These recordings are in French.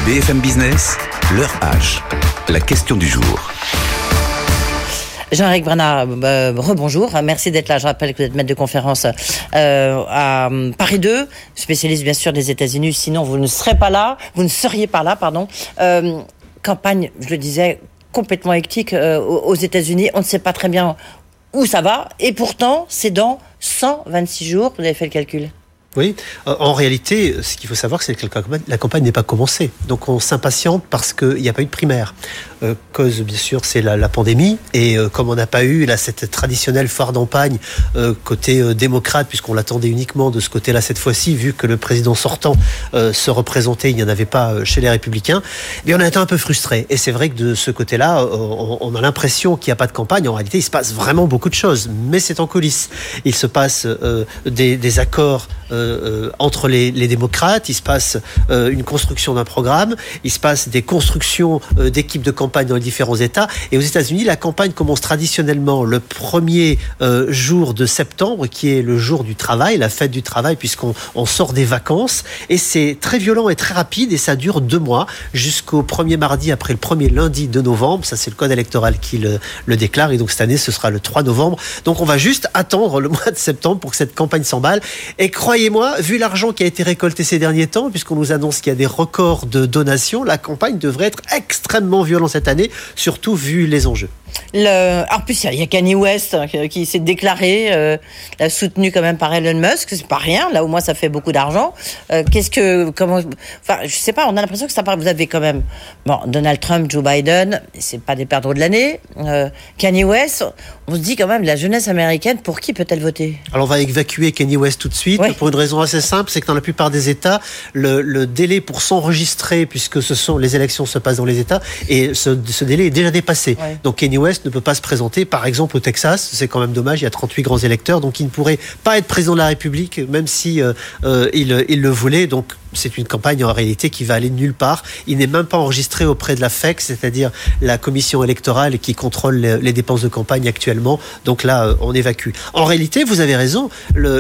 BFM Business, l'heure H, la question du jour. Jean-Éric Brana, rebonjour. Merci d'être là. Je rappelle que vous êtes maître de conférence à Paris 2, spécialiste bien sûr des États-Unis. Sinon, vous ne seriez pas là. Campagne, je le disais, complètement hectique aux États-Unis. On ne sait pas très bien où ça va. Et pourtant, c'est dans 126 jours. Vous avez fait le calcul. Oui, en réalité, ce qu'il faut savoir, c'est que la campagne n'est pas commencée. Donc on s'impatiente parce qu'il n'y a pas eu de primaire. Cause, bien sûr, c'est la pandémie. Et comme on n'a pas eu cette traditionnelle foire d'empagne côté démocrate, puisqu'on l'attendait uniquement de ce côté-là cette fois-ci, vu que le président sortant se représentait, il n'y en avait pas chez les Républicains, mais on a été un peu frustrés. Et c'est vrai que de ce côté-là, on a l'impression qu'il n'y a pas de campagne. En réalité, il se passe vraiment beaucoup de choses. Mais c'est en coulisses. Il se passe des accords entre les démocrates, il se passe une construction d'un programme, il se passe des constructions d'équipes de campagne dans les différents États. Et aux États-Unis, la campagne commence traditionnellement le premier jour de septembre, qui est le jour du travail, la fête du travail, puisqu'on sort des vacances. Et c'est très violent et très rapide, et ça dure 2 mois, jusqu'au premier mardi après le premier lundi de novembre. Ça, c'est le code électoral qui le déclare. Et donc cette année, ce sera le 3 novembre. Donc on va juste attendre le mois de septembre pour que cette campagne s'emballe. Et croyez-moi, vu l'argent qui a été récolté ces derniers temps, puisqu'on nous annonce qu'il y a des records de donations, la campagne devrait être extrêmement violente cette année, surtout vu les enjeux. En plus, il y a Kanye West qui s'est déclaré, soutenu quand même par Elon Musk. C'est pas rien. Là, au moins, ça fait beaucoup d'argent. Je sais pas. On a l'impression que vous avez quand même, Donald Trump, Joe Biden, c'est pas des perdreaux de l'année. Kanye West, on se dit quand même, la jeunesse américaine, pour qui peut-elle voter ? Alors, on va évacuer Kanye West tout de suite, pour une raison assez simple, c'est que dans la plupart des États, le délai pour s'enregistrer, puisque les élections se passent dans les États, et ce délai est déjà dépassé. Ouais. Donc Kanye West ne peut pas se présenter, par exemple au Texas, c'est quand même dommage, il y a 38 grands électeurs, donc il ne pourrait pas être président de la République, même si il le voulait. Donc c'est une campagne en réalité qui va aller nulle part. Il n'est même pas enregistré auprès de la FEC, c'est-à-dire la commission électorale qui contrôle les dépenses de campagne actuellement. Donc là, on évacue. En réalité, vous avez raison,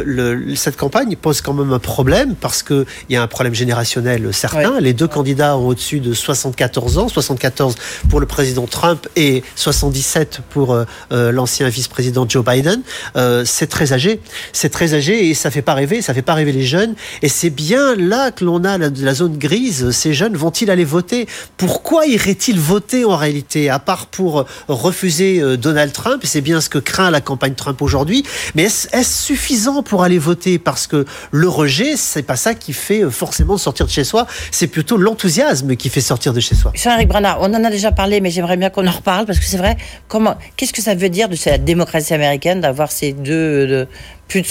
cette campagne pose quand même un problème parce qu'il y a un problème générationnel certain. Ouais. Les 2 candidats ont au-dessus de 74 ans, 74 pour le président Trump et 77 pour l'ancien vice-président Joe Biden. C'est très âgé et ça fait pas rêver les jeunes. Et c'est bien là que l'on a la zone grise. Ces jeunes vont-ils aller voter ? Pourquoi iraient-ils voter en réalité, à part pour refuser Donald Trump ? C'est bien ce que craint la campagne Trump aujourd'hui. Mais est-ce suffisant pour aller voter ? Parce que le rejet, c'est pas ça qui fait forcément sortir de chez soi. C'est plutôt l'enthousiasme qui fait sortir de chez soi. Jean-Éric Brana, on en a déjà parlé, mais j'aimerais bien qu'on en reparle parce que c'est vrai. Qu'est-ce que ça veut dire de cette démocratie américaine d'avoir ces deux plus de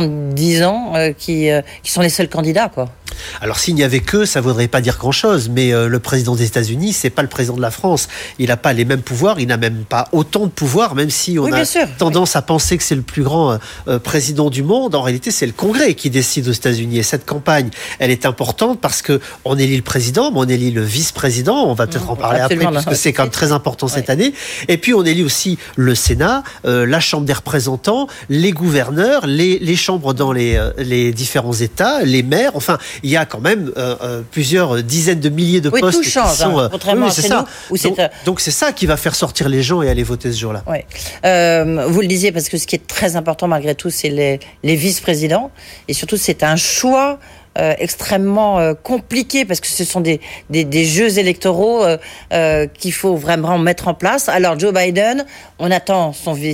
70 ans qui sont les seuls candidats, quoi? Alors s'il n'y avait que, ça ne voudrait pas dire grand-chose, mais le président des États-Unis, c'est pas le président de la France. Il n'a pas les mêmes pouvoirs, il n'a même pas autant de pouvoirs, même si on a tendance à penser que c'est le plus grand président du monde. En réalité, c'est le Congrès qui décide aux États-Unis. Et cette campagne, elle est importante parce qu'on élit le président, mais on élit le vice-président. On va peut-être en parler après, parce que c'est quand même très important cette année. Et puis on élit aussi le Sénat, la Chambre des représentants, les gouverneurs, les chambres dans les différents États, les maires. Enfin, il y a quand même plusieurs dizaines de milliers de postes tout change, qui sont... contrairement à chez nous. Donc c'est ça qui va faire sortir les gens et aller voter ce jour-là. Oui. Vous le disiez, parce que ce qui est très important malgré tout, c'est les vice-présidents. Et surtout, c'est un choix extrêmement compliqué parce que ce sont des jeux électoraux qu'il faut vraiment mettre en place. Alors Joe Biden, on attend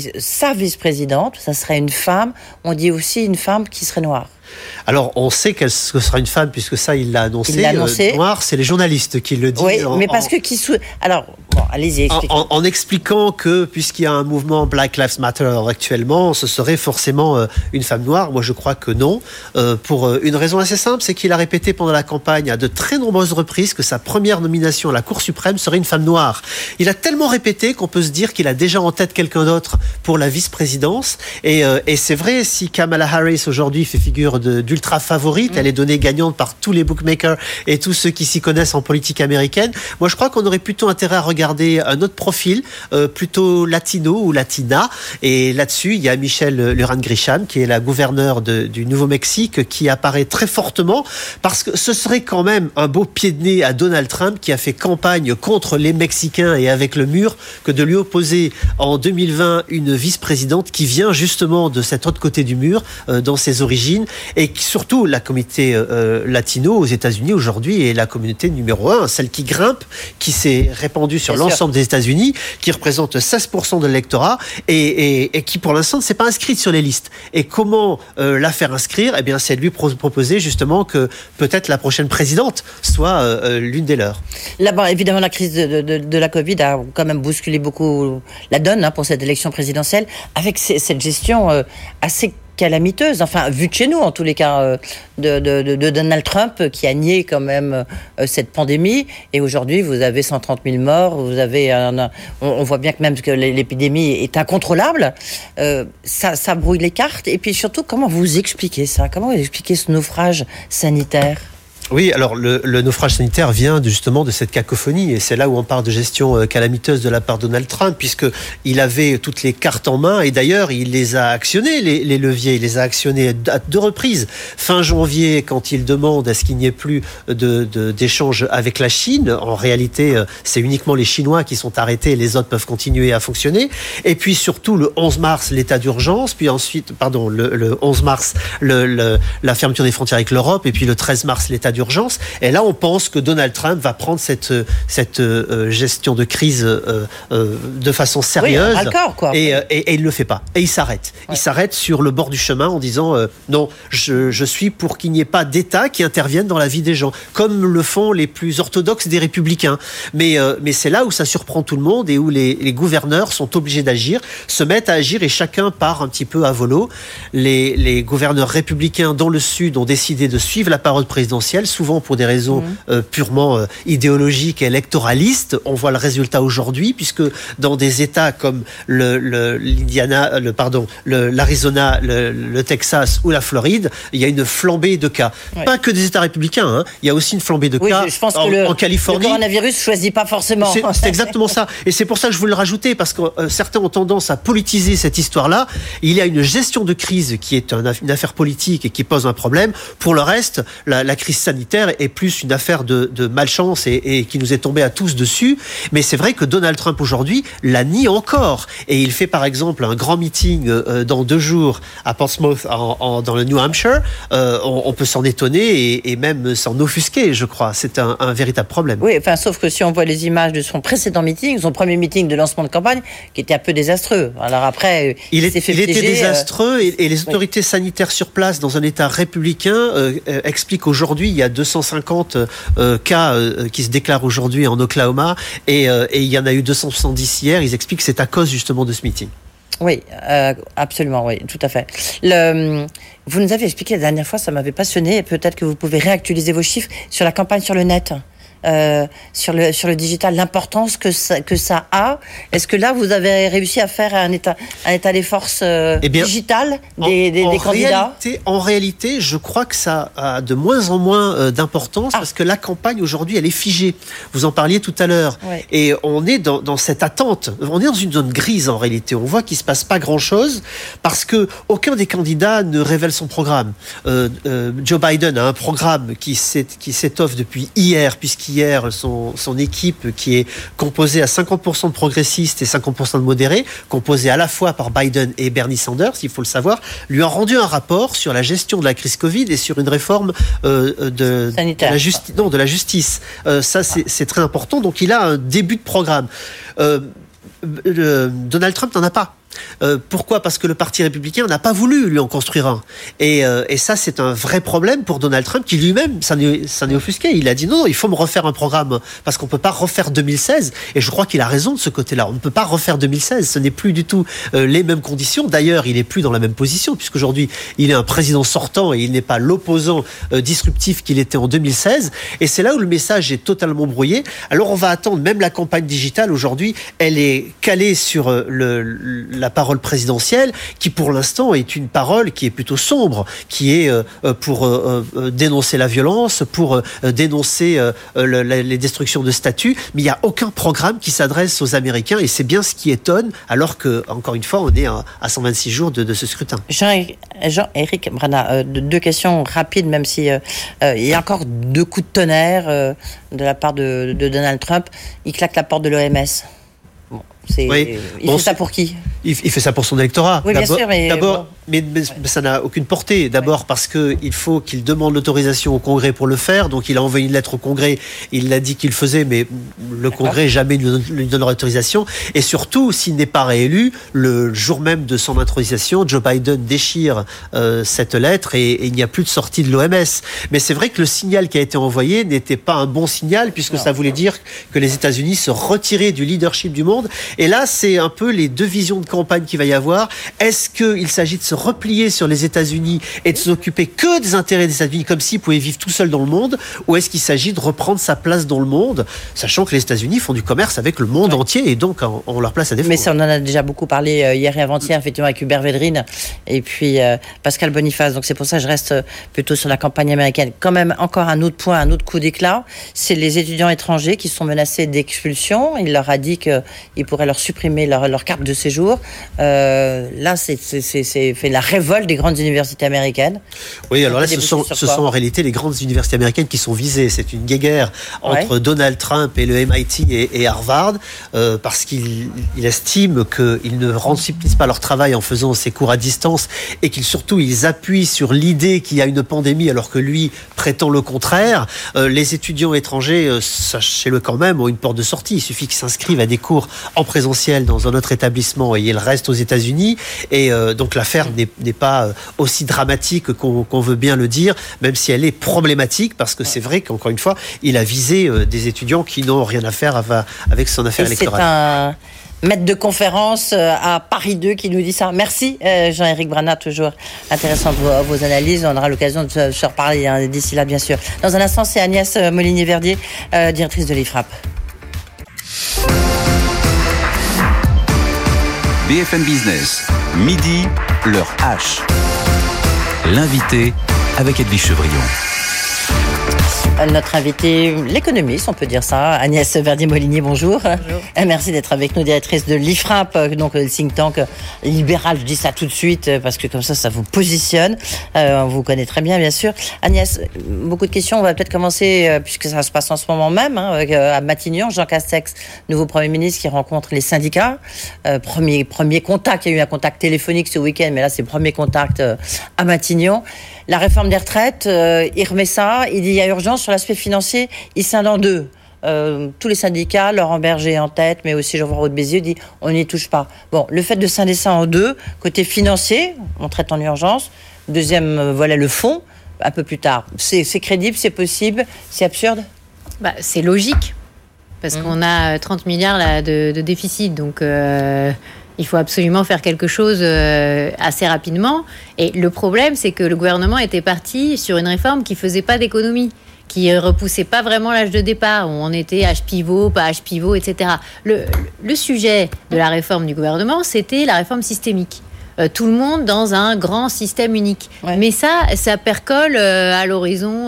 sa vice-présidente, ça serait une femme. On dit aussi une femme qui serait noire. Alors, on sait que ce sera une femme, puisque ça, il l'a annoncé. Noir, c'est les journalistes qui le disent. Oui, mais parce que Alors, bon, allez-y, expliquez. En expliquant que, puisqu'il y a un mouvement Black Lives Matter actuellement, ce serait forcément une femme noire. Moi, je crois que non. Pour une raison assez simple, c'est qu'il a répété pendant la campagne à de très nombreuses reprises que sa première nomination à la Cour suprême serait une femme noire. Il a tellement répété qu'on peut se dire qu'il a déjà en tête quelqu'un d'autre pour la vice-présidence. Et c'est vrai, si Kamala Harris aujourd'hui fait figure d'ultra favorite. Elle est donnée gagnante par tous les bookmakers et tous ceux qui s'y connaissent en politique américaine. Moi, je crois qu'on aurait plutôt intérêt à regarder un autre profil, plutôt latino ou latina. Et là-dessus, il y a Michelle Lujan-Grisham, qui est la gouverneure du Nouveau-Mexique, qui apparaît très fortement parce que ce serait quand même un beau pied de nez à Donald Trump, qui a fait campagne contre les Mexicains et avec le mur, que de lui opposer en 2020 une vice-présidente qui vient justement de cet autre côté du mur, dans ses origines, et surtout la communauté latino aux États-Unis aujourd'hui est la communauté numéro 1, celle qui grimpe, qui s'est répandue sur l'ensemble des États-Unis, qui représente 16% de l'électorat et qui pour l'instant ne s'est pas inscrite sur les listes. Et comment la faire inscrire ? Eh bien, c'est de lui proposer justement que peut-être la prochaine présidente soit l'une des leurs. Là, évidemment, la crise de la Covid a quand même bousculé beaucoup la donne pour cette élection présidentielle, avec cette gestion assez calamiteuse, enfin, vu de chez nous, en tous les cas, de Donald Trump, qui a nié quand même cette pandémie. Et aujourd'hui, vous avez 130 000 morts, vous avez on voit bien que même que l'épidémie est incontrôlable. Ça brouille les cartes. Et puis surtout, comment vous expliquez ça ? Comment vous expliquez ce naufrage sanitaire ? Oui, alors le naufrage sanitaire vient justement de cette cacophonie, et c'est là où on parle de gestion calamiteuse de la part de Donald Trump, puisqu'il avait toutes les cartes en main, et d'ailleurs il les a actionnés, les leviers, il les a actionnés à 2 reprises. Fin janvier, quand il demande à ce qu'il n'y ait plus d'échanges avec la Chine, en réalité c'est uniquement les Chinois qui sont arrêtés, les autres peuvent continuer à fonctionner, et puis surtout le 11 mars l'état d'urgence, puis ensuite, le 11 mars la fermeture des frontières avec l'Europe, et puis le 13 mars l'état d'urgence. Et là, on pense que Donald Trump va prendre cette gestion de crise de façon sérieuse. Oui, d'accord, quoi. Et il le fait pas. Et il s'arrête. Ouais. Il s'arrête sur le bord du chemin en disant non, je suis pour qu'il n'y ait pas d'État qui intervienne dans la vie des gens, comme le font les plus orthodoxes des républicains. Mais c'est là où ça surprend tout le monde et où les gouverneurs sont obligés d'agir, se mettent à agir et chacun part un petit peu à volo. Les gouverneurs républicains dans le Sud ont décidé de suivre la parole présidentielle, souvent pour des raisons purement idéologiques et électoralistes. On voit le résultat aujourd'hui, puisque dans des États comme l'Arizona, le Texas ou la Floride, il y a une flambée de cas. Ouais. Pas que des États républicains, il y a aussi une flambée de cas je pense en Californie. Le coronavirus ne choisit pas forcément. C'est exactement ça. Et c'est pour ça que je voulais le rajouter, parce que certains ont tendance à politiser cette histoire-là. Il y a une gestion de crise qui est une affaire politique et qui pose un problème. Pour le reste, la crise sanitaire est plus une affaire de malchance et qui nous est tombée à tous dessus. Mais c'est vrai que Donald Trump aujourd'hui la nie encore. Et il fait par exemple un grand meeting dans 2 jours à Portsmouth dans le New Hampshire. On peut s'en étonner et même s'en offusquer, je crois. C'est un véritable problème. Oui, enfin, sauf que si on voit les images de son précédent meeting, son premier meeting de lancement de campagne, qui était un peu désastreux. Alors après, il était désastreux et les autorités sanitaires sur place dans un État républicain expliquent aujourd'hui, il y a 250 cas qui se déclarent aujourd'hui en Oklahoma et il y en a eu 270 hier. Ils expliquent que c'est à cause justement de ce meeting. Oui, absolument, oui, tout à fait. Vous nous avez expliqué la dernière fois, ça m'avait passionné, peut-être que vous pouvez réactualiser vos chiffres sur la campagne sur le net. Sur le digital, l'importance que ça a. Est-ce que là, vous avez réussi à faire un état des forces digitales des candidats ? En réalité, je crois que ça a de moins en moins d'importance parce que la campagne aujourd'hui, elle est figée. Vous en parliez tout à l'heure. Ouais. Et on est dans cette attente. On est dans une zone grise en réalité. On voit qu'il se passe pas grand-chose parce que aucun des candidats ne révèle son programme. Joe Biden a un programme qui s'étoffe depuis hier, puisqu'hier, son équipe, qui est composée à 50% de progressistes et 50% de modérés, composée à la fois par Biden et Bernie Sanders, il faut le savoir, lui a rendu un rapport sur la gestion de la crise Covid et sur une réforme de la justice. Ça, c'est très important. Donc, il a un début de programme. Donald Trump n'en a pas. Pourquoi ? Parce que le Parti républicain n'a pas voulu lui en construire un. Et ça, c'est un vrai problème pour Donald Trump, qui lui-même s'en est offusqué. Il a dit non, il faut me refaire un programme, parce qu'on ne peut pas refaire 2016. Et je crois qu'il a raison de ce côté-là. On ne peut pas refaire 2016. Ce n'est plus du tout les mêmes conditions. D'ailleurs, il n'est plus dans la même position, puisqu'aujourd'hui, il est un président sortant et il n'est pas l'opposant disruptif qu'il était en 2016. Et c'est là où le message est totalement brouillé. Alors, on va attendre, même la campagne digitale, aujourd'hui, elle est calée sur la parole présidentielle, qui pour l'instant est une parole qui est plutôt sombre, qui est pour dénoncer la violence, pour dénoncer les destructions de statues, mais il n'y a aucun programme qui s'adresse aux Américains, et c'est bien ce qui étonne, alors que, encore une fois, on est à 126 jours de ce scrutin. Jean-Éric Brana, deux questions rapides, même si il y a encore deux coups de tonnerre de la part de Donald Trump. Il claque la porte de l'OMS. Bon, il fait ça pour qui ? Il fait ça pour son électorat. Oui, bien sûr, mais ça n'a aucune portée. D'abord parce qu'il faut qu'il demande l'autorisation au Congrès pour le faire. Donc il a envoyé une lettre au Congrès. Il l'a dit qu'il le faisait, mais le Congrès jamais lui donne l'autorisation. Et surtout, s'il n'est pas réélu, le jour même de son intronisation, Joe Biden déchire cette lettre et il n'y a plus de sortie de l'OMS. Mais c'est vrai que le signal qui a été envoyé n'était pas un bon signal, puisque ça voulait dire que les États-Unis se retiraient du leadership du monde. Et là, c'est un peu les deux visions de campagne qu'il va y avoir. Est-ce qu'il s'agit de se replier sur les États-Unis et de s'occuper que des intérêts des États-Unis, comme s'il pouvait vivre tout seul dans le monde, ou est-ce qu'il s'agit de reprendre sa place dans le monde, sachant que les États-Unis font du commerce avec le monde entier et donc ont leur place à défendre. Mais ça, on en a déjà beaucoup parlé hier et avant-hier, effectivement, avec Hubert Védrine et puis Pascal Boniface. Donc c'est pour ça que je reste plutôt sur la campagne américaine. Quand même, encore un autre point, un autre coup d'éclat, c'est les étudiants étrangers qui sont menacés d'expulsion. Il leur a dit qu'il pourrait leur supprimer leur carte de séjour. Là, c'est fait la révolte des grandes universités américaines. Oui, alors là, ce sont en réalité les grandes universités américaines qui sont visées. C'est une guéguerre entre Donald Trump et le MIT et Harvard, parce qu'il estime qu'ils ne remplissent pas leur travail en faisant ces cours à distance et surtout ils appuient sur l'idée qu'il y a une pandémie alors que lui prétend le contraire. Les étudiants étrangers, sachez-le quand même, ont une porte de sortie. Il suffit qu'ils s'inscrivent à des cours en présentiel dans un autre établissement et ils restent aux États-Unis. Et donc l'affaire n'est pas aussi dramatique qu'on veut bien le dire, même si elle est problématique, parce que c'est vrai qu'encore une fois, il a visé des étudiants qui n'ont rien à faire avec son affaire électorale. C'est un maître de conférence à Paris 2 qui nous dit ça. Merci Jean-Éric Brana, toujours intéressant vos analyses. On aura l'occasion de se reparler d'ici là, bien sûr. Dans un instant, c'est Agnès Molinier-Verdier, directrice de l'IFRAP. BFM Business, midi, l'heure H. L'invité avec Edwige Chevrillon. Notre invitée, l'économiste, on peut dire ça, Agnès Verdier-Molinier, bonjour. Bonjour. Merci d'être avec nous, directrice de l'IFRAP, donc le think tank libéral. Je dis ça tout de suite parce que comme ça vous positionne. On vous connaît très bien sûr. Agnès, beaucoup de questions. On va peut-être commencer, puisque ça se passe en ce moment même, à Matignon. Jean Castex, nouveau Premier ministre, qui rencontre les syndicats. Premier contact, il y a eu un contact téléphonique ce week-end, mais là c'est le premier contact à Matignon. La réforme des retraites, il remet ça, il dit il y a urgence sur l'aspect financier, il scinde en deux. Tous les syndicats, Laurent Berger en tête, mais aussi Jean-François Roux-de-Bézieux, dit on n'y touche pas. Bon, le fait de scinder ça en deux, côté financier, on traite en urgence. Deuxième volet, le fond, un peu plus tard. C'est crédible, c'est possible, c'est absurde ? C'est logique, parce qu'on a 30 milliards là, de déficit, donc... Il faut absolument faire quelque chose assez rapidement. Et le problème, c'est que le gouvernement était parti sur une réforme qui ne faisait pas d'économie, qui ne repoussait pas vraiment l'âge de départ, où on était âge pivot, pas âge pivot, etc. Le sujet de la réforme du gouvernement, c'était la réforme systémique. Tout le monde dans un grand système unique. Ouais. Mais ça percole à l'horizon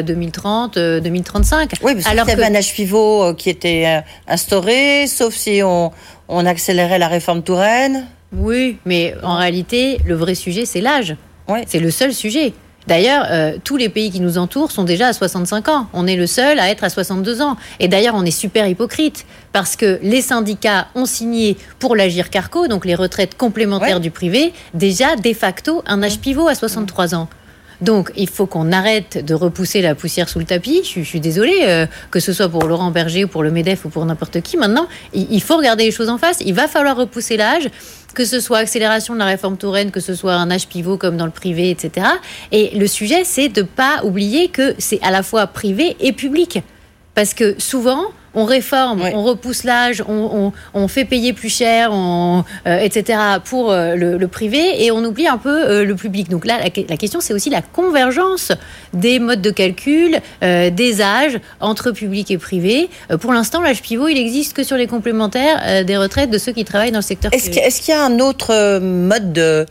2030-2035. Oui, parce qu'il y avait un âge pivot qui était instauré, sauf si on accélérait la réforme Touraine. Oui, mais en réalité, le vrai sujet, c'est l'âge. Ouais. C'est le seul sujet. D'ailleurs, tous les pays qui nous entourent sont déjà à 65 ans. On est le seul à être à 62 ans. Et d'ailleurs, on est super hypocrite parce que les syndicats ont signé pour l'Agirc-Arrco, donc les retraites complémentaires du privé, déjà de facto un âge pivot à 63 ans. Donc, il faut qu'on arrête de repousser la poussière sous le tapis. Je suis désolée, que ce soit pour Laurent Berger ou pour le MEDEF ou pour n'importe qui. Maintenant, il faut regarder les choses en face. Il va falloir repousser l'âge, que ce soit accélération de la réforme Touraine, que ce soit un âge pivot comme dans le privé, etc. Et le sujet, c'est de ne pas oublier que c'est à la fois privé et public. Parce que souvent, on réforme, on repousse l'âge, on fait payer plus cher, etc. pour le privé, et on oublie un peu le public. Donc là, la question, c'est aussi la convergence des modes de calcul, des âges entre public et privé. Pour l'instant, l'âge pivot, il existe que sur les complémentaires des retraites de ceux qui travaillent dans le secteur privé. Est-ce qu'il y a un autre mode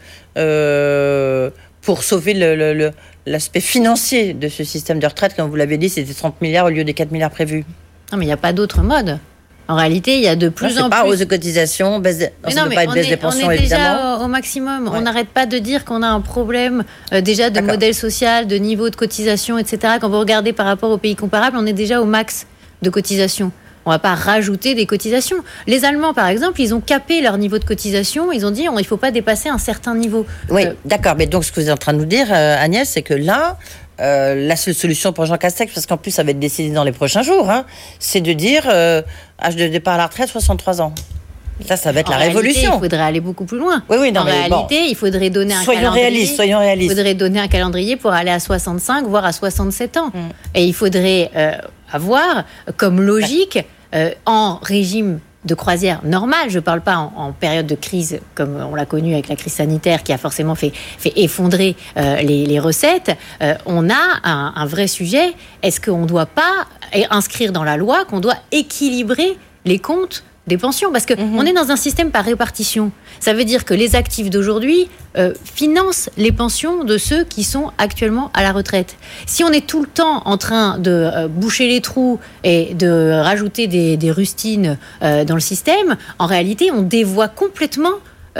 pour sauver l'aspect financier de ce système de retraite? Comme vous l'avez dit, c'était 30 milliards au lieu des 4 milliards prévus. Non, mais il n'y a pas d'autre mode. En réalité, il y a de plus en plus... pas hausse de cotisations, baisse des pensions, on est évidemment. déjà au maximum. Ouais. On n'arrête pas de dire qu'on a un problème déjà de modèle social, de niveau de cotisation, etc. Quand vous regardez par rapport aux pays comparables, on est déjà au max de cotisation. On ne va pas rajouter des cotisations. Les Allemands, par exemple, ils ont capé leur niveau de cotisation. Ils ont dit il ne faut pas dépasser un certain niveau. Oui, d'accord. Mais donc, ce que vous êtes en train de nous dire, Agnès, c'est que là, la seule solution pour Jean Castex, parce qu'en plus, ça va être décidé dans les prochains jours, c'est de dire âge de départ à la retraite, 63 ans. Ça va être la révolution. Il faudrait aller beaucoup plus loin. Oui, en réalité, il faudrait donner un calendrier. Soyons réalistes. Il faudrait donner un calendrier pour aller à 65, voire à 67 ans. Et il faudrait avoir comme logique, en régime de croisière normale, je ne parle pas en période de crise comme on l'a connu avec la crise sanitaire qui a forcément fait effondrer les recettes, on a un vrai sujet. Est-ce qu'on ne doit pas inscrire dans la loi qu'on doit équilibrer les comptes des pensions, parce que on est dans un système par répartition. Ça veut dire que les actifs d'aujourd'hui financent les pensions de ceux qui sont actuellement à la retraite. Si on est tout le temps en train de boucher les trous et de rajouter des rustines dans le système, en réalité, on dévoie complètement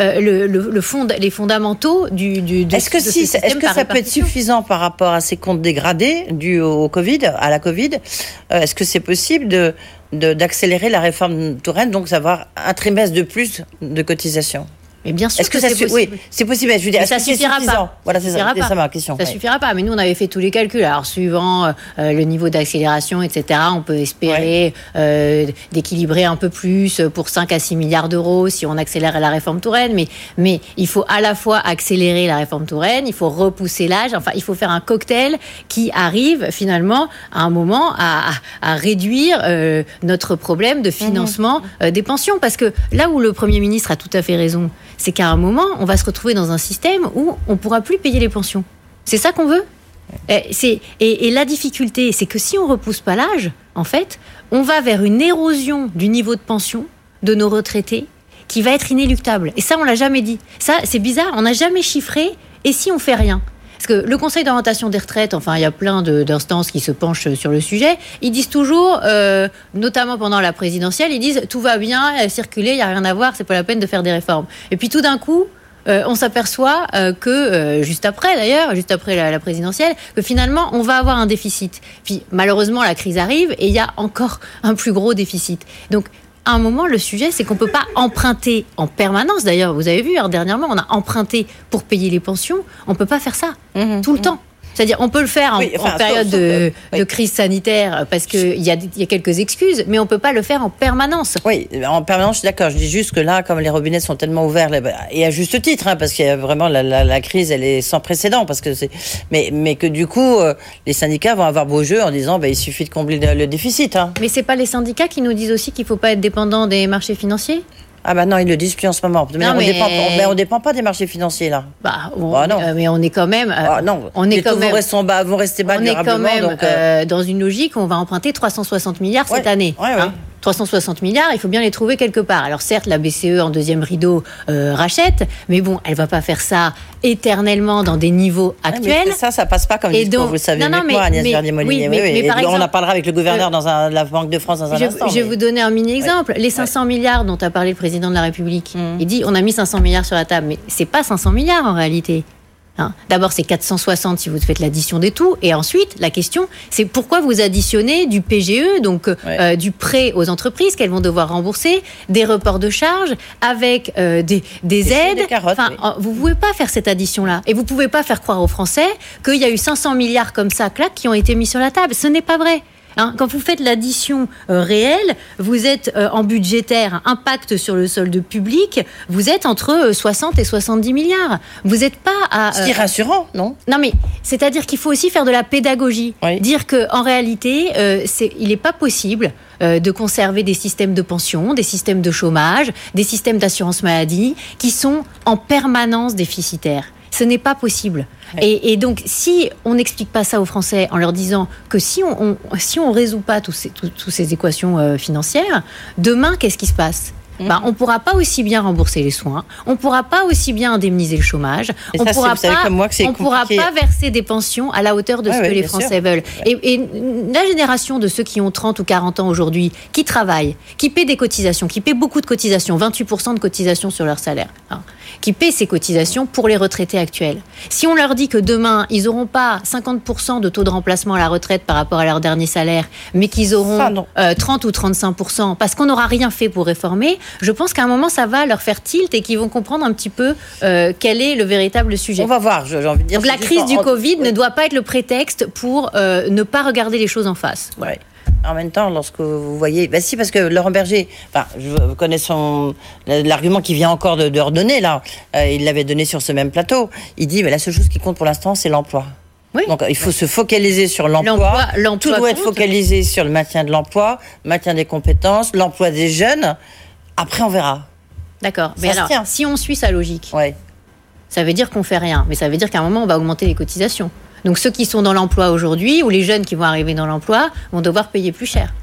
les fondamentaux Est-ce que ça peut être suffisant par rapport à ces comptes dégradés dus au Covid, à la Covid? Est-ce que c'est possible d'accélérer la réforme Touraine, donc d'avoir un trimestre de plus de cotisation? Mais bien sûr que c'est possible. Oui, c'est possible. Je veux dire, ça suffira pas. Voilà, c'est ça ma question. Ça suffira pas. Mais nous, on avait fait tous les calculs. Alors, suivant le niveau d'accélération, etc., on peut espérer d'équilibrer un peu plus pour 5 à 6 milliards d'euros si on accélère la réforme Touraine. Mais il faut à la fois accélérer la réforme Touraine, il faut repousser l'âge. Enfin, il faut faire un cocktail qui arrive finalement à un moment à réduire notre problème de financement des pensions. Parce que là où le Premier ministre a tout à fait raison, c'est qu'à un moment, on va se retrouver dans un système où on ne pourra plus payer les pensions. C'est ça qu'on veut ? Et la difficulté, c'est que si on ne repousse pas l'âge, en fait, on va vers une érosion du niveau de pension de nos retraités qui va être inéluctable. Et ça, on ne l'a jamais dit. Ça, c'est bizarre, on n'a jamais chiffré. Et si on ne fait rien ? Parce que le Conseil d'orientation des retraites, enfin, il y a plein d'instances qui se penchent sur le sujet. Ils disent toujours, notamment pendant la présidentielle, ils disent tout va bien, circuler, il n'y a rien à voir, c'est pas la peine de faire des réformes. Et puis tout d'un coup, on s'aperçoit que, juste après la présidentielle, que finalement, on va avoir un déficit. Puis malheureusement, la crise arrive et il y a encore un plus gros déficit. Donc, à un moment, le sujet, c'est qu'on ne peut pas emprunter en permanence. D'ailleurs, vous avez vu, dernièrement, on a emprunté pour payer les pensions. On ne peut pas faire ça tout le temps. C'est-à-dire, on peut le faire en période de crise sanitaire parce qu'il y a quelques excuses, mais on ne peut pas le faire en permanence. Oui, en permanence, je suis d'accord. Je dis juste que là, comme les robinets sont tellement ouverts, et à juste titre, parce qu'il y a vraiment la crise, elle est sans précédent, parce que mais que du coup, les syndicats vont avoir beau jeu en disant, il suffit de combler le déficit. Mais c'est pas les syndicats qui nous disent aussi qu'il ne faut pas être dépendant des marchés financiers ? Ah non, ils le disent plus en ce moment. On dépend pas des marchés financiers là. Non. Mais on est quand même. Non. On est quand même. Vont rester bas durablement. On est quand même dans une logique où on va emprunter 360 milliards cette année. 360 milliards, il faut bien les trouver quelque part. Alors certes, la BCE en deuxième rideau rachète, mais bon, elle va pas faire ça éternellement dans des niveaux actuels. Mais ça passe pas comme discours, vous le savez mieux que moi, Agnès Verdier-Molinier. Mais par exemple, on en parlera avec le gouverneur dans la Banque de France dans un instant. Je vais vous donner un mini-exemple. Les 500 milliards dont a parlé le président de la République, il dit on a mis 500 milliards sur la table, mais c'est pas 500 milliards en réalité. D'abord, c'est 460 si vous faites l'addition des tout. Et ensuite, la question, c'est pourquoi vous additionnez du PGE, donc du prêt aux entreprises qu'elles vont devoir rembourser, des reports de charges, avec des aides. Vous ne pouvez pas faire cette addition-là. Et vous ne pouvez pas faire croire aux Français qu'il y a eu 500 milliards comme ça, qui ont été mis sur la table. Ce n'est pas vrai. Quand vous faites l'addition réelle, vous êtes en budgétaire, impact sur le solde public, vous êtes entre 60 et 70 milliards. Vous n'êtes pas à... Ce qui est rassurant, non ? Non, mais c'est-à-dire qu'il faut aussi faire de la pédagogie. Oui. Dire qu'en réalité, il n'est pas possible de conserver des systèmes de pension, des systèmes de chômage, des systèmes d'assurance maladie qui sont en permanence déficitaires. Ce n'est pas possible. Oui. Et donc, si on n'explique pas ça aux Français en leur disant que si on résout pas toutes ces équations financières, demain, qu'est-ce qui se passe ? On ne pourra pas aussi bien rembourser les soins, on ne pourra pas aussi bien indemniser le chômage, on ne pourra pas verser des pensions à la hauteur de ce que les Français veulent. Et la génération de ceux qui ont 30 ou 40 ans aujourd'hui, qui travaillent, qui paient des cotisations, qui paient beaucoup de cotisations, 28% de cotisations sur leur salaire, qui paient ces cotisations pour les retraités actuels. Si on leur dit que demain, ils n'auront pas 50% de taux de remplacement à la retraite par rapport à leur dernier salaire, mais qu'ils auront 30 ou 35%, parce qu'on n'aura rien fait pour réformer, je pense qu'à un moment, ça va leur faire tilt et qu'ils vont comprendre un petit peu quel est le véritable sujet. On va voir, j'ai envie de dire. Donc la crise du Covid ne doit pas être le prétexte pour ne pas regarder les choses en face. Ouais. En même temps, lorsque vous voyez... si, parce que Laurent Berger, je connais l'argument qui vient encore de redonner, là. Il l'avait donné sur ce même plateau. Il dit, la seule chose qui compte pour l'instant, c'est l'emploi. Oui. Donc, il faut se focaliser sur l'emploi. Tout doit être focalisé sur le maintien de l'emploi, maintien des compétences, l'emploi des jeunes. Après, on verra. D'accord. Mais alors, si on suit sa logique, ça veut dire qu'on fait rien. Mais ça veut dire qu'à un moment, on va augmenter les cotisations. Donc, ceux qui sont dans l'emploi aujourd'hui, ou les jeunes qui vont arriver dans l'emploi, vont devoir payer plus cher.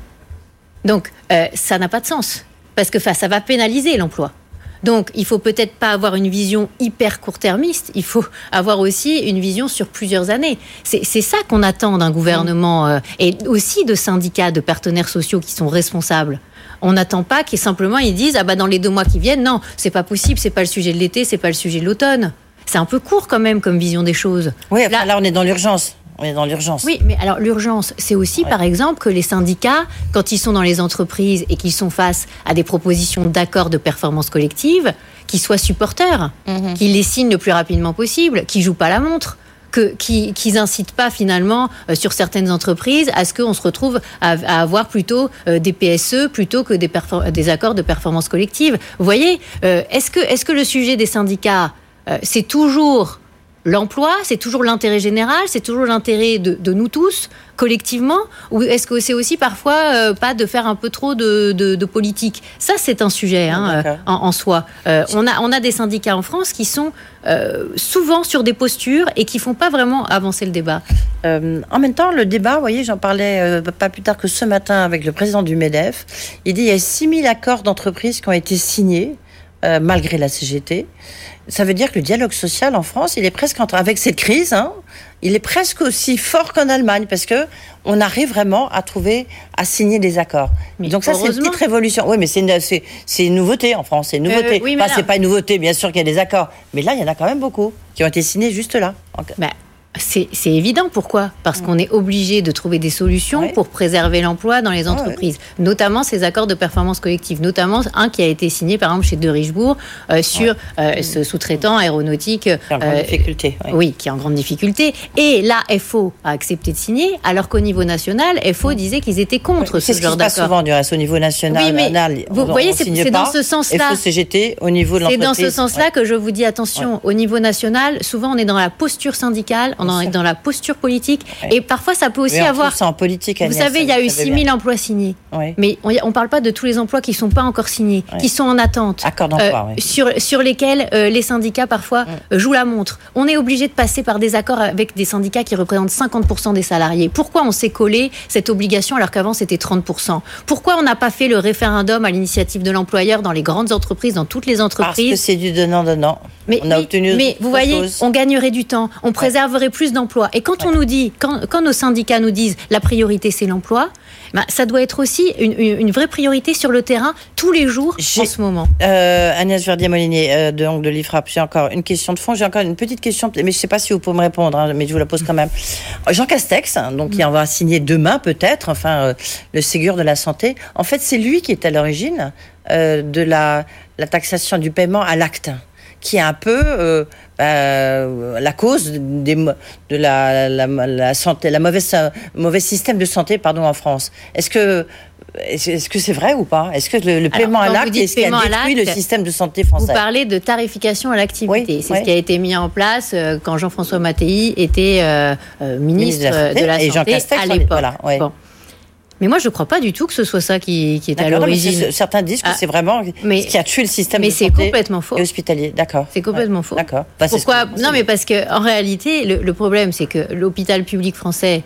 Donc, ça n'a pas de sens. Parce que ça va pénaliser l'emploi. Donc, il faut peut-être pas avoir une vision hyper court-termiste. Il faut avoir aussi une vision sur plusieurs années. C'est ça qu'on attend d'un gouvernement et aussi de syndicats, de partenaires sociaux qui sont responsables. On n'attend pas qu'ils simplement ils disent dans les 2 mois qui viennent, non, c'est pas possible, c'est pas le sujet de l'été, c'est pas le sujet de l'automne. C'est un peu court quand même comme vision des choses. Oui, là on est dans l'urgence. Oui, mais alors l'urgence, c'est aussi par exemple que les syndicats, quand ils sont dans les entreprises et qu'ils sont face à des propositions d'accords de performance collective, qu'ils soient supporters, qu'ils les signent le plus rapidement possible, qu'ils jouent pas la montre. Qu'ils incitent pas finalement sur certaines entreprises à ce qu'on se retrouve à avoir plutôt des PSE plutôt que des accords de performance collective. Vous voyez, est-ce que le sujet des syndicats, c'est toujours l'emploi, c'est toujours l'intérêt général, c'est toujours l'intérêt de nous tous collectivement, ou est-ce que c'est aussi parfois pas de faire un peu trop de politique ? Ça, c'est un sujet en soi. On a des syndicats en France qui sont souvent sur des postures et qui font pas vraiment avancer le débat. En même temps, le débat, vous voyez, j'en parlais pas plus tard que ce matin avec le président du MEDEF. Il dit il y a 6000 accords d'entreprise qui ont été signés malgré la CGT. Ça veut dire que le dialogue social en France, il est presque avec cette crise, il est presque aussi fort qu'en Allemagne parce que on arrive vraiment à signer des accords. Mais donc ça, c'est une petite révolution. Oui, mais c'est une nouveauté en France, c'est une nouveauté. C'est pas une nouveauté, bien sûr qu'il y a des accords, mais là, il y en a quand même beaucoup qui ont été signés juste là. C'est évident. Pourquoi ? Parce qu'on est obligé de trouver des solutions pour préserver l'emploi dans les entreprises, notamment ces accords de performance collective, notamment un qui a été signé par exemple chez De Richebourg sur ce sous-traitant aéronautique qui est en grande difficulté. Oui, qui est en grande difficulté. Et là, FO a accepté de signer, alors qu'au niveau national, FO disait qu'ils étaient contre ce genre d'accord. C'est ce qui se passe souvent du reste au niveau national. Oui, mais vous voyez, c'est dans ce sens-là. FO, CGT, au niveau de l'entreprise. C'est dans ce sens-là que je vous dis attention. Au niveau national, souvent on est dans la posture syndicale. On est dans la posture politique. Et parfois, ça peut aussi avoir... ça en politique, Agnès, vous savez, il y a eu 6000 emplois signés. Mais on ne parle pas de tous les emplois qui ne sont pas encore signés, qui sont en attente. Accord d'emploi, sur lesquels les syndicats, parfois, jouent la montre. On est obligé de passer par des accords avec des syndicats qui représentent 50% des salariés. Pourquoi on s'est collé cette obligation alors qu'avant, c'était 30% ? Pourquoi on n'a pas fait le référendum à l'initiative de l'employeur dans les grandes entreprises, dans toutes les entreprises ? Parce que c'est du donnant-donnant. Mais vous voyez, on gagnerait du temps, on préserverait plus d'emplois. Et quand on nous dit, quand nos syndicats nous disent la priorité c'est l'emploi, ça doit être aussi une vraie priorité sur le terrain tous les jours en ce moment. Agnès Verdier-Molinier de l'IFRAP, j'ai encore une question de fond, j'ai encore une petite question, mais je ne sais pas si vous pouvez me répondre, mais je vous la pose quand même. Jean Castex, donc qui en va signer demain peut-être, le Ségur de la santé. En fait, c'est lui qui est à l'origine de la taxation du paiement à l'acte, qui est un peu la cause de la santé, mauvais système de santé, en France. Est-ce que c'est vrai ou pas ? Est-ce que le paiement à l'acte est ce qui a détruit le système de santé français ? Vous parlez de tarification à l'activité. Oui, c'est ce qui a été mis en place quand Jean-François Mattei était ministre de la Santé à l'époque. Voilà, ouais. Bon. Mais moi, je ne crois pas du tout que ce soit ça qui est à l'origine. Certains disent que c'est vraiment ce qui a tué le système de santé. Mais c'est complètement faux. Et hospitalier, d'accord. C'est complètement faux. D'accord. Pourquoi ? Non, mais parce qu'en réalité, le problème, c'est que l'hôpital public français,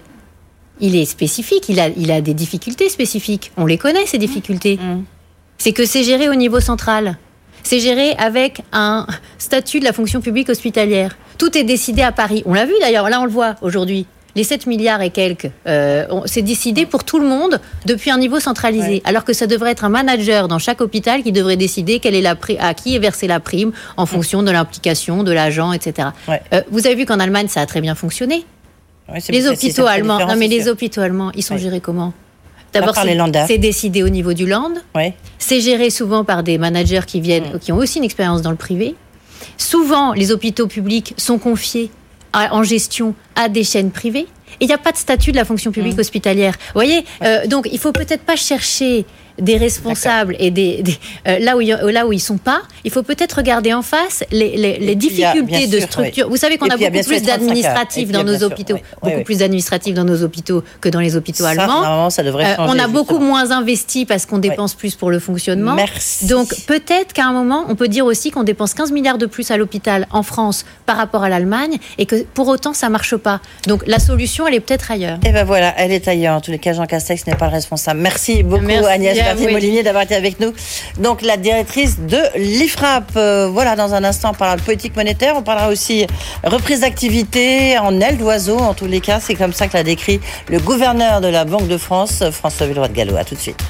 il est spécifique, il a des difficultés spécifiques. On les connaît, ces difficultés. C'est que c'est géré au niveau central. C'est géré avec un statut de la fonction publique hospitalière. Tout est décidé à Paris. On l'a vu d'ailleurs, là on le voit aujourd'hui. Les 7 milliards et quelques, c'est décidé pour tout le monde depuis un niveau centralisé. Ouais. Alors que ça devrait être un manager dans chaque hôpital qui devrait décider à qui est versée la prime en fonction de l'implication de l'agent, etc. Ouais. Vous avez vu qu'en Allemagne, ça a très bien fonctionné. Ouais, les hôpitaux allemands, les hôpitaux allemands, ils sont gérés comment ? D'abord, c'est décidé au niveau du Land. Ouais. C'est géré souvent par des managers qui ont aussi une expérience dans le privé. Souvent, les hôpitaux publics sont confiés en gestion à des chaînes privées. Et il n'y a pas de statut de la fonction publique hospitalière. Vous voyez, donc il ne faut peut-être pas chercher des responsables et là où ils sont pas. Il faut peut-être regarder en face les difficultés de structure. Vous savez qu'on a beaucoup plus d'administratifs dans nos hôpitaux, plus d'administratifs dans nos hôpitaux que dans les hôpitaux allemands. Ça devrait changer, on a beaucoup moins investi parce qu'on dépense plus pour le fonctionnement. Merci. Donc peut-être qu'à un moment, on peut dire aussi qu'on dépense 15 milliards de plus à l'hôpital en France par rapport à l'Allemagne et que pour autant ça marche pas. Donc la solution, elle est peut-être ailleurs. Et ben voilà, elle est ailleurs. En tous les cas, Jean Castex n'est pas le responsable. Merci beaucoup, Agnès Berthet-Molinier, d'avoir été avec nous. Donc, la directrice de l'IFRAP. Voilà, dans un instant, on parlera de politique monétaire. On parlera aussi reprise d'activité en aile d'oiseau. En tous les cas, c'est comme ça que l'a décrit le gouverneur de la Banque de France, François Villeroy de Galhau. À tout de suite.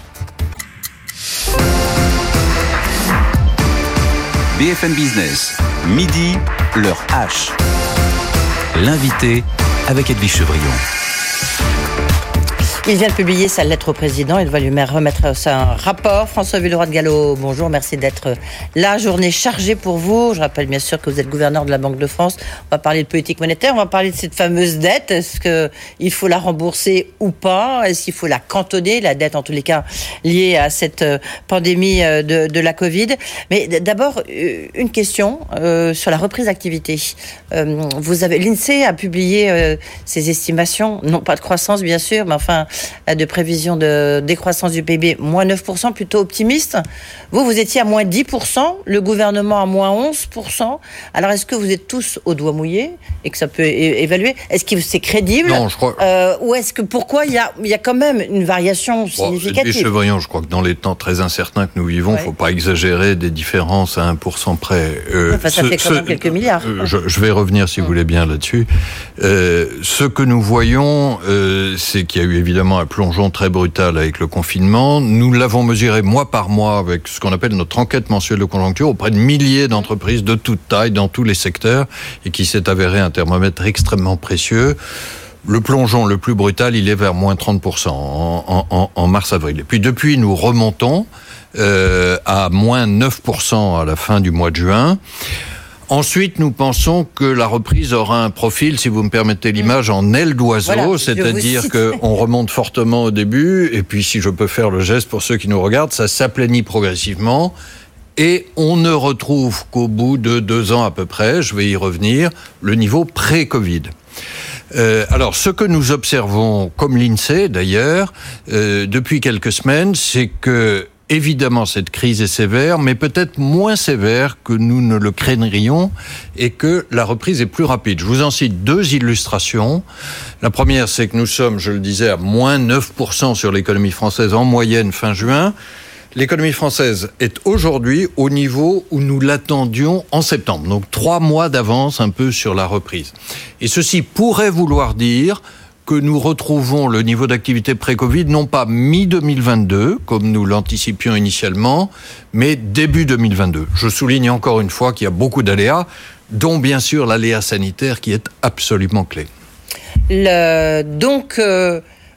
BFM Business, midi, l'heure H. L'invité avec Edwige Chevrillon. Il vient de publier sa lettre au président. Il va lui remettre un rapport. François Villeroy de Galhau, bonjour. Merci d'être là. Journée chargée pour vous. Je rappelle bien sûr que vous êtes gouverneur de la Banque de France. On va parler de politique monétaire. On va parler de cette fameuse dette. Est-ce qu'il faut la rembourser ou pas ? Est-ce qu'il faut la cantonner ? La dette, en tous les cas, liée à cette pandémie de la Covid. Mais d'abord, une question sur la reprise d'activité. L'INSEE a publié ses estimations, non pas de croissance, bien sûr, mais enfin, de prévision de décroissance du PIB, moins 9%, plutôt optimiste. Vous étiez à moins 10%, le gouvernement à moins 11%. Alors, est-ce que vous êtes tous au doigt mouillé et que ça peut évaluer ? Est-ce que c'est crédible ? Non, je crois... ou est-ce que, pourquoi il y a quand même une variation significative ? Chevrillon, je crois que dans les temps très incertains que nous vivons, il ne faut pas exagérer des différences à 1% près. Ça fait quand même quelques milliards. Je vais revenir, si vous voulez bien, là-dessus. Ce que nous voyons, c'est qu'il y a eu évidemment un plongeon très brutal avec le confinement. Nous l'avons mesuré mois par mois avec ce qu'on appelle notre enquête mensuelle de conjoncture auprès de milliers d'entreprises de toute taille dans tous les secteurs et qui s'est avéré un thermomètre extrêmement précieux. Le plongeon le plus brutal, il est vers moins 30% en mars-avril. Et puis depuis, nous remontons à moins 9% à la fin du mois de juin. Ensuite, nous pensons que la reprise aura un profil, si vous me permettez l'image, en aile d'oiseau, voilà, c'est-à-dire qu'on remonte fortement au début, et puis si je peux faire le geste pour ceux qui nous regardent, ça s'aplanit progressivement, et on ne retrouve qu'au bout de 2 ans à peu près, je vais y revenir, le niveau pré-Covid. Alors, ce que nous observons, comme l'INSEE d'ailleurs, depuis quelques semaines, c'est que évidemment, cette crise est sévère, mais peut-être moins sévère que nous ne le craignerions et que la reprise est plus rapide. Je vous en cite 2 illustrations. La première, c'est que nous sommes, je le disais, à moins 9% sur l'économie française en moyenne fin juin. L'économie française est aujourd'hui au niveau où nous l'attendions en septembre. Donc 3 mois d'avance un peu sur la reprise. Et ceci pourrait vouloir dire que nous retrouvons le niveau d'activité pré-Covid, non pas mi-2022, comme nous l'anticipions initialement, mais début 2022. Je souligne encore une fois qu'il y a beaucoup d'aléas, dont bien sûr l'aléa sanitaire qui est absolument clé.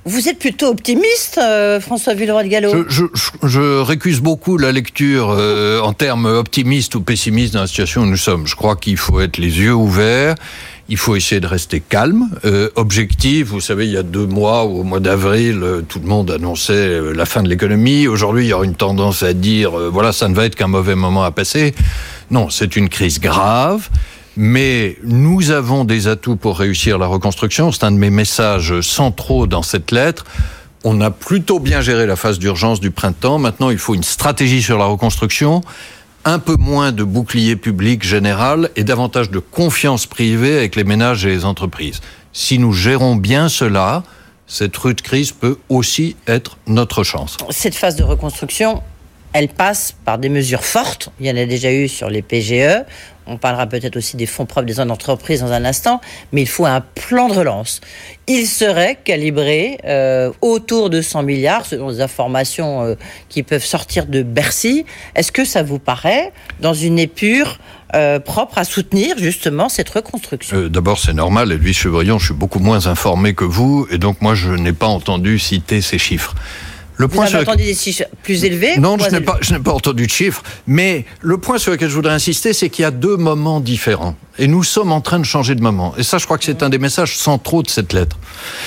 Vous êtes plutôt optimiste, François Villeroy de Galhau. Je récuse beaucoup la lecture en termes optimistes ou pessimistes dans la situation où nous sommes. Je crois qu'il faut être les yeux ouverts. Il faut essayer de rester calme, objectif. Vous savez, il y a 2 mois, au mois d'avril, tout le monde annonçait la fin de l'économie. Aujourd'hui, il y aura une tendance à dire, voilà, ça ne va être qu'un mauvais moment à passer. Non, c'est une crise grave. Mais nous avons des atouts pour réussir la reconstruction. C'est un de mes messages centraux dans cette lettre. On a plutôt bien géré la phase d'urgence du printemps. Maintenant, il faut une stratégie sur la reconstruction, un peu moins de bouclier public général et davantage de confiance privée avec les ménages et les entreprises. Si nous gérons bien cela, cette rude crise peut aussi être notre chance. Cette phase de reconstruction, elle passe par des mesures fortes. Il y en a déjà eu sur les PGE. On parlera peut-être aussi des fonds propres des entreprises dans un instant, mais il faut un plan de relance. Il serait calibré autour de 100 milliards, selon les informations qui peuvent sortir de Bercy. Est-ce que ça vous paraît dans une épure propre à soutenir justement cette reconstruction? D'abord, c'est normal, Edwige Chevrillon, je suis beaucoup moins informé que vous, et donc moi je n'ai pas entendu citer ces chiffres. Vous avez entendu des chiffres plus élevés? Non, je n'ai pas entendu de chiffres. Mais le point sur lequel je voudrais insister, c'est qu'il y a 2 moments différents. Et nous sommes en train de changer de moment. Et ça, je crois que c'est un des messages centraux de cette lettre.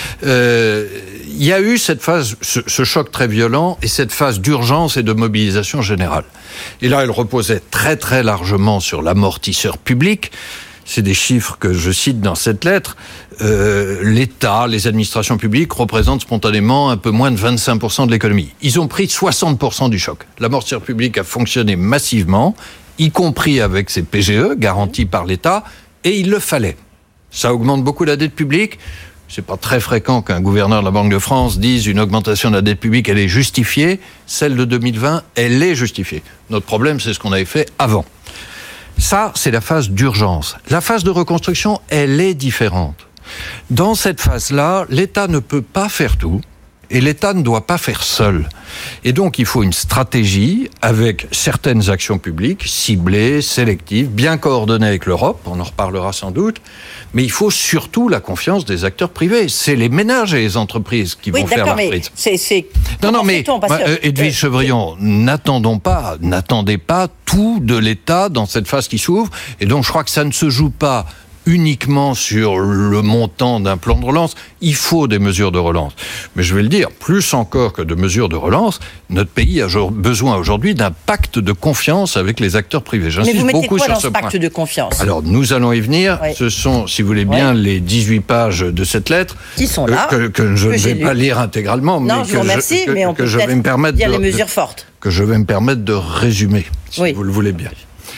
Il y a eu cette phase, ce choc très violent, et cette phase d'urgence et de mobilisation générale. Et là, elle reposait très très largement sur l'amortisseur public. C'est des chiffres que je cite dans cette lettre. L'État, les administrations publiques représentent spontanément un peu moins de 25% de l'économie. Ils ont pris 60% du choc. L'amortisseur public a fonctionné massivement, y compris avec ses PGE garantis par l'État, et il le fallait. Ça augmente beaucoup la dette publique. C'est pas très fréquent qu'un gouverneur de la Banque de France dise une augmentation de la dette publique, elle est justifiée. Celle de 2020, elle est justifiée. Notre problème, c'est ce qu'on avait fait avant. Ça, c'est la phase d'urgence. La phase de reconstruction, elle est différente. Dans cette phase-là, l'État ne peut pas faire tout et l'État ne doit pas faire seul. Et donc, il faut une stratégie avec certaines actions publiques ciblées, sélectives, bien coordonnées avec l'Europe, on en reparlera sans doute, mais il faut surtout la confiance des acteurs privés. C'est les ménages et les entreprises qui vont faire la prise. Non, mais Edwige Chevrillon, n'attendez pas tout de l'État dans cette phase qui s'ouvre, et donc je crois que ça ne se joue pas uniquement sur le montant d'un plan de relance. Il faut des mesures de relance. Mais je vais le dire, plus encore que de mesures de relance, notre pays a besoin aujourd'hui d'un pacte de confiance avec les acteurs privés. J'insiste beaucoup sur ce point. Pacte de confiance? Alors, nous allons y venir. Oui. Ce sont, si vous voulez bien, les 18 pages de cette lettre qui sont là, que je ne vais pas lire intégralement, non, mais on peut peut-être dire les mesures fortes. Que je vais me permettre de résumer, si vous le voulez bien.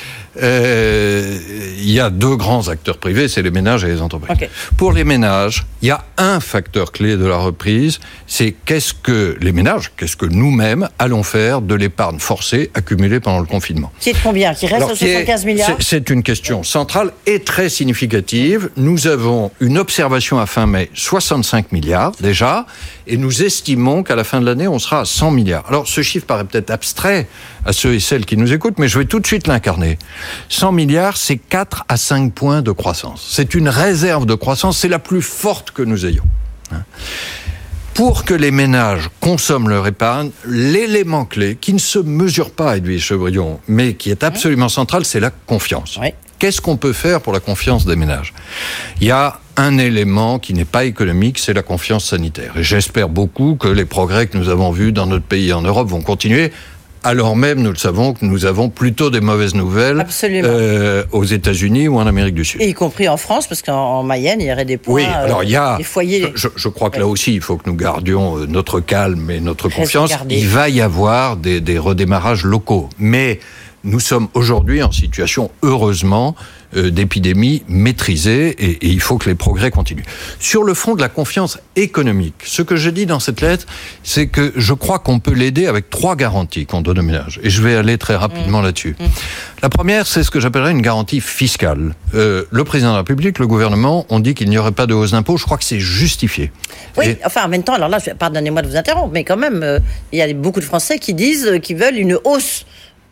Il y a 2 grands acteurs privés, c'est les ménages et les entreprises. Okay. Pour les ménages, il y a un facteur clé de la reprise, c'est qu'est-ce que nous-mêmes allons faire de l'épargne forcée accumulée pendant le confinement. Qui est de combien? Qui reste à 75 milliards? C'est une question centrale et très significative. Nous avons une observation à fin mai, 65 milliards déjà, et nous estimons qu'à la fin de l'année, on sera à 100 milliards. Alors, ce chiffre paraît peut-être abstrait à ceux et celles qui nous écoutent, mais je vais tout de suite l'incarner. 100 milliards, c'est 4 à 5 points de croissance. C'est une réserve de croissance, c'est la plus forte que nous ayons. Pour que les ménages consomment leur épargne, l'élément clé, qui ne se mesure pas, Edwige Chevrillon, mais qui est absolument central, c'est la confiance. Oui. Qu'est-ce qu'on peut faire pour la confiance des ménages? Il y a un élément qui n'est pas économique, c'est la confiance sanitaire. Et j'espère beaucoup que les progrès que nous avons vus dans notre pays et en Europe vont continuer, alors même, nous le savons, que nous avons plutôt des mauvaises nouvelles aux États-Unis ou en Amérique du Sud. Et y compris en France, parce qu'en Mayenne, il y aurait des points, oui, alors il y a, des foyers. Je crois que là aussi, il faut que nous gardions notre calme et notre confiance. Il va y avoir des redémarrages locaux. Mais nous sommes aujourd'hui en situation, heureusement, d'épidémie maîtrisée et il faut que les progrès continuent. Sur le front de la confiance économique, ce que je dis dans cette lettre, c'est que je crois qu'on peut l'aider avec 3 garanties qu'on donne aux ménages. Et je vais aller très rapidement là-dessus. La première, c'est ce que j'appellerais une garantie fiscale. Le président de la République, le gouvernement, ont dit qu'il n'y aurait pas de hausse d'impôts. Je crois que c'est justifié. Oui, enfin en même temps, alors là, pardonnez-moi de vous interrompre, mais quand même, il y a beaucoup de Français qui disent qu'ils veulent une hausse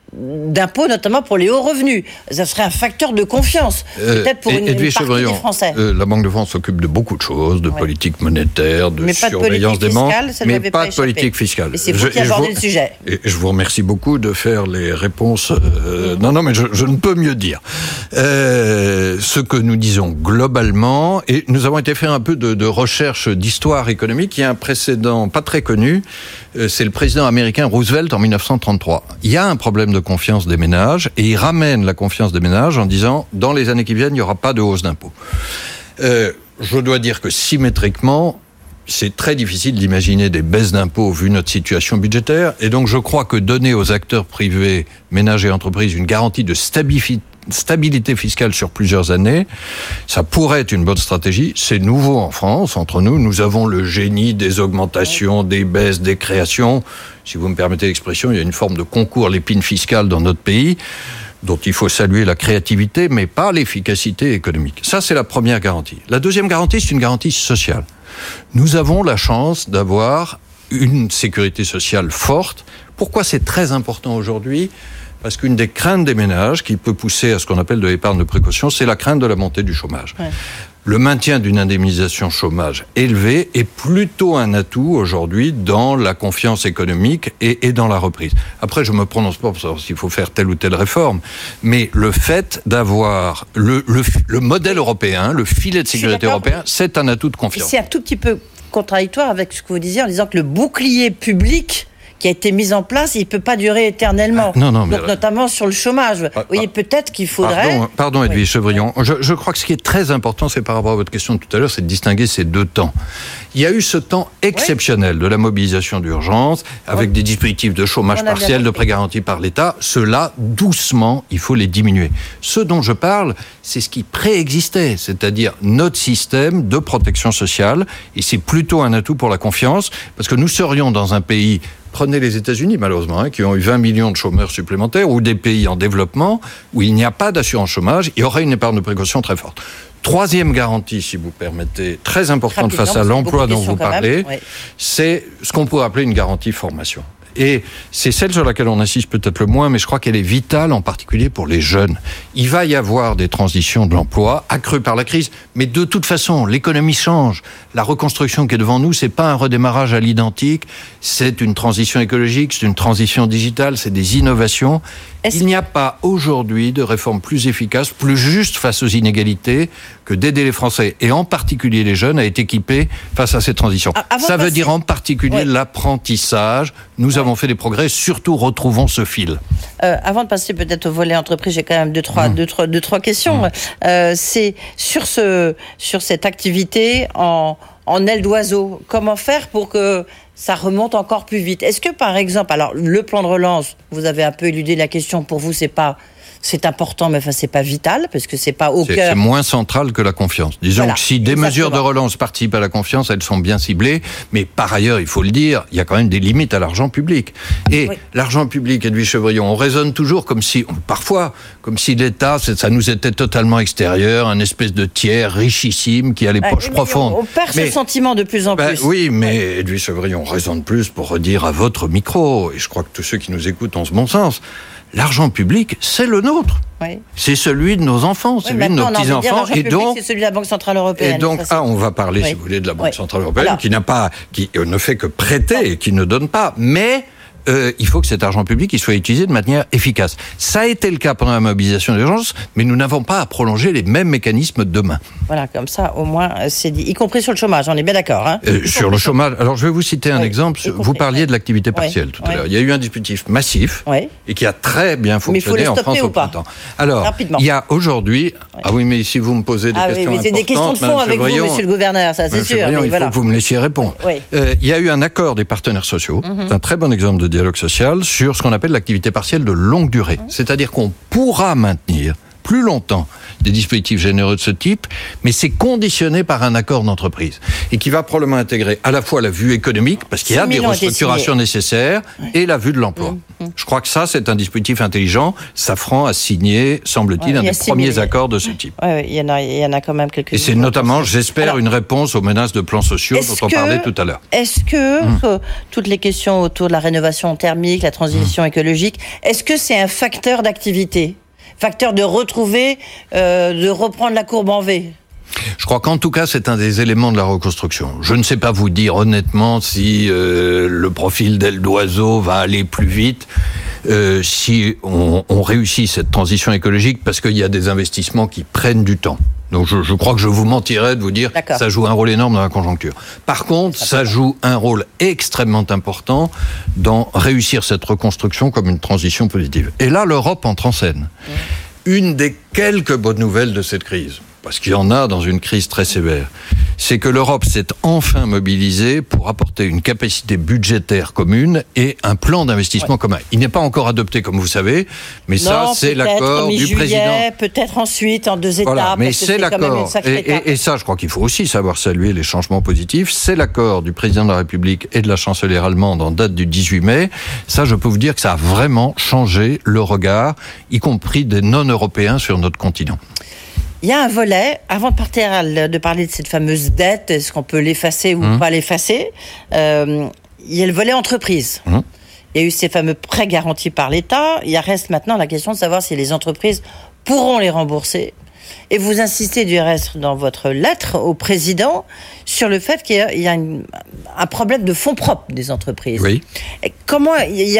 d'impôts, notamment pour les hauts revenus. Ça serait un facteur de confiance, peut-être pour une partie des Français. La Banque de France s'occupe de beaucoup de choses, de politique monétaire, de surveillance des banques, mais pas de politique fiscale. Et c'est vous qui abordez le sujet. Et je vous remercie beaucoup de faire les réponses. Non, mais je ne peux mieux dire. Ce que nous disons globalement, et nous avons été faire un peu de recherche d'histoire économique, il y a un précédent pas très connu, c'est le président américain Roosevelt en 1933. Il y a un problème de confiance des ménages, et il ramène la confiance des ménages en disant, dans les années qui viennent, il n'y aura pas de hausse d'impôts. Je dois dire que symétriquement, c'est très difficile d'imaginer des baisses d'impôts vu notre situation budgétaire, et donc je crois que donner aux acteurs privés, ménages et entreprises, une garantie de stabilité fiscale sur plusieurs années, ça pourrait être une bonne stratégie. C'est nouveau en France, entre nous avons le génie des augmentations, des baisses, des créations. Si vous me permettez l'expression, il y a une forme de concours l'épine fiscale dans notre pays, dont il faut saluer la créativité, mais pas l'efficacité économique. Ça, c'est la première garantie. La deuxième garantie, c'est une garantie sociale. Nous avons la chance d'avoir une sécurité sociale forte. Pourquoi c'est très important aujourd'hui ? Parce qu'une des craintes des ménages, qui peut pousser à ce qu'on appelle de l'épargne de précaution, c'est la crainte de la montée du chômage. Ouais. Le maintien d'une indemnisation chômage élevée est plutôt un atout aujourd'hui dans la confiance économique et dans la reprise. Après, je me prononce pas pour savoir s'il faut faire telle ou telle réforme, mais le fait d'avoir le modèle européen, le filet de sécurité européen, c'est un atout de confiance. C'est un tout petit peu contradictoire avec ce que vous disiez en disant que le bouclier public qui a été mis en place, il ne peut pas durer éternellement. Non, donc, notamment sur le chômage. Vous voyez, peut-être qu'il faudrait... Pardon Edwige Chevrillon. Je crois que ce qui est très important, c'est par rapport à votre question de tout à l'heure, c'est de distinguer ces deux temps. Il y a eu ce temps exceptionnel de la mobilisation d'urgence, avec des dispositifs de chômage partiel, de prêts garantis par l'État. Ceux-là, doucement, il faut les diminuer. Ce dont je parle, c'est ce qui préexistait, c'est-à-dire notre système de protection sociale, et c'est plutôt un atout pour la confiance, parce que nous serions dans un pays... Prenez les États-Unis, malheureusement, qui ont eu 20 millions de chômeurs supplémentaires, ou des pays en développement, où il n'y a pas d'assurance chômage, il y aurait une épargne de précaution très forte. Troisième garantie, si vous permettez, très importante face à l'emploi dont vous parlez, c'est ce qu'on pourrait appeler une garantie formation. Et c'est celle sur laquelle on insiste peut-être le moins, mais je crois qu'elle est vitale, en particulier pour les jeunes. Il va y avoir des transitions de l'emploi accrues par la crise, mais de toute façon, l'économie change. La reconstruction qui est devant nous, c'est pas un redémarrage à l'identique, c'est une transition écologique, c'est une transition digitale, c'est des innovations. Il n'y a pas aujourd'hui de réforme plus efficace, plus juste face aux inégalités que d'aider les Français, et en particulier les jeunes, à être équipés face à ces transitions. Ça veut dire en particulier l'apprentissage. Nous avons fait des progrès, surtout retrouvons ce fil. Avant de passer peut-être au volet entreprise, j'ai quand même deux, trois questions. C'est sur cette activité en aile d'oiseau. Comment faire pour que ça remonte encore plus vite? Est-ce que, par exemple, alors le plan de relance, vous avez un peu éludé la question, pour vous, c'est important, mais enfin, c'est pas vital, parce que c'est pas au cœur. C'est moins central que la confiance. Disons que si des mesures de relance participent à la confiance, elles sont bien ciblées, mais par ailleurs, il faut le dire, il y a quand même des limites à l'argent public. Et l'argent public, Edwige Chevrillon, on raisonne toujours parfois, comme si l'État, ça nous était totalement extérieur, un espèce de tiers richissime qui a les poches profondes. On perd ce sentiment de plus en plus. Oui, mais Edwige Chevrillon, on raisonne plus pour redire à votre micro, et je crois que tous ceux qui nous écoutent ont ce bon sens. L'argent public, c'est le nôtre. Oui. C'est celui de nos enfants, celui de nos petits-enfants. Et donc, c'est celui de la Banque Centrale Européenne. Et donc, on va parler, si vous voulez, de la Banque Centrale Européenne, qui ne fait que prêter et qui ne donne pas. Mais il faut que cet argent public soit utilisé de manière efficace. Ça a été le cas pendant la mobilisation d'urgence, mais nous n'avons pas à prolonger les mêmes mécanismes demain. Voilà, comme ça, au moins, c'est dit. Y compris sur le chômage, on est bien d'accord. Hein, sur le chômage, alors je vais vous citer un exemple. Vous parliez de l'activité partielle tout à l'heure. Il y a eu un dispositif massif et qui a très bien fonctionné en France au printemps. Alors, rapidement. Il y a aujourd'hui... Ah oui, mais si vous me posez des questions importantes... c'est des questions de fond avec vous, monsieur le gouverneur, ça c'est sûr. Il faut que vous me laissiez répondre. Il y a eu un accord des partenaires sociaux, c'est un très bon exemple de dialogue social, sur ce qu'on appelle l'activité partielle de longue durée. C'est-à-dire qu'on pourra maintenir plus longtemps des dispositifs généreux de ce type, mais c'est conditionné par un accord d'entreprise et qui va probablement intégrer à la fois la vue économique, parce qu'il y a des restructurations nécessaires, et la vue de l'emploi. Je crois que ça, c'est un dispositif intelligent. Safran a signé, semble-t-il, un des premiers accords de ce type. Oui, il y en a quand même quelques-uns. Et c'est notamment, j'espère, une réponse aux menaces de plans sociaux dont on parlait tout à l'heure. Est-ce que toutes les questions autour de la rénovation thermique, la transition écologique, est-ce que c'est un facteur d'activité ? Facteur de retrouver, de reprendre la courbe en V ? Je crois qu'en tout cas, c'est un des éléments de la reconstruction. Je ne sais pas vous dire honnêtement si le profil d'aile d'oiseau va aller plus vite si on réussit cette transition écologique, parce qu'il y a des investissements qui prennent du temps. Donc je crois que je vous mentirais de vous dire que ça joue un rôle énorme dans la conjoncture. Par contre, ça joue un rôle extrêmement important dans réussir cette reconstruction comme une transition positive. Et là, l'Europe entre en scène. Une des quelques bonnes nouvelles de cette crise, parce qu'il y en a dans une crise très sévère, c'est que l'Europe s'est enfin mobilisée pour apporter une capacité budgétaire commune et un plan d'investissement commun. Il n'est pas encore adopté, comme vous savez, mais ça, c'est l'accord du président. Peut-être ensuite, en 2 étapes. Voilà, mais c'est l'accord. Et ça, je crois qu'il faut aussi savoir saluer les changements positifs. C'est l'accord du président de la République et de la chancelière allemande en date du 18 mai. Ça, je peux vous dire que ça a vraiment changé le regard, y compris des non-européens sur notre continent. Il y a un volet, avant de parler de cette fameuse dette, est-ce qu'on peut l'effacer ou pas l'effacer, il y a le volet entreprise. Il y a eu ces fameux prêts garantis par l'État. Il reste maintenant la question de savoir si les entreprises pourront les rembourser. Et vous insistez du reste dans votre lettre au président sur le fait qu'il y a un problème de fonds propres des entreprises. Oui. Et comment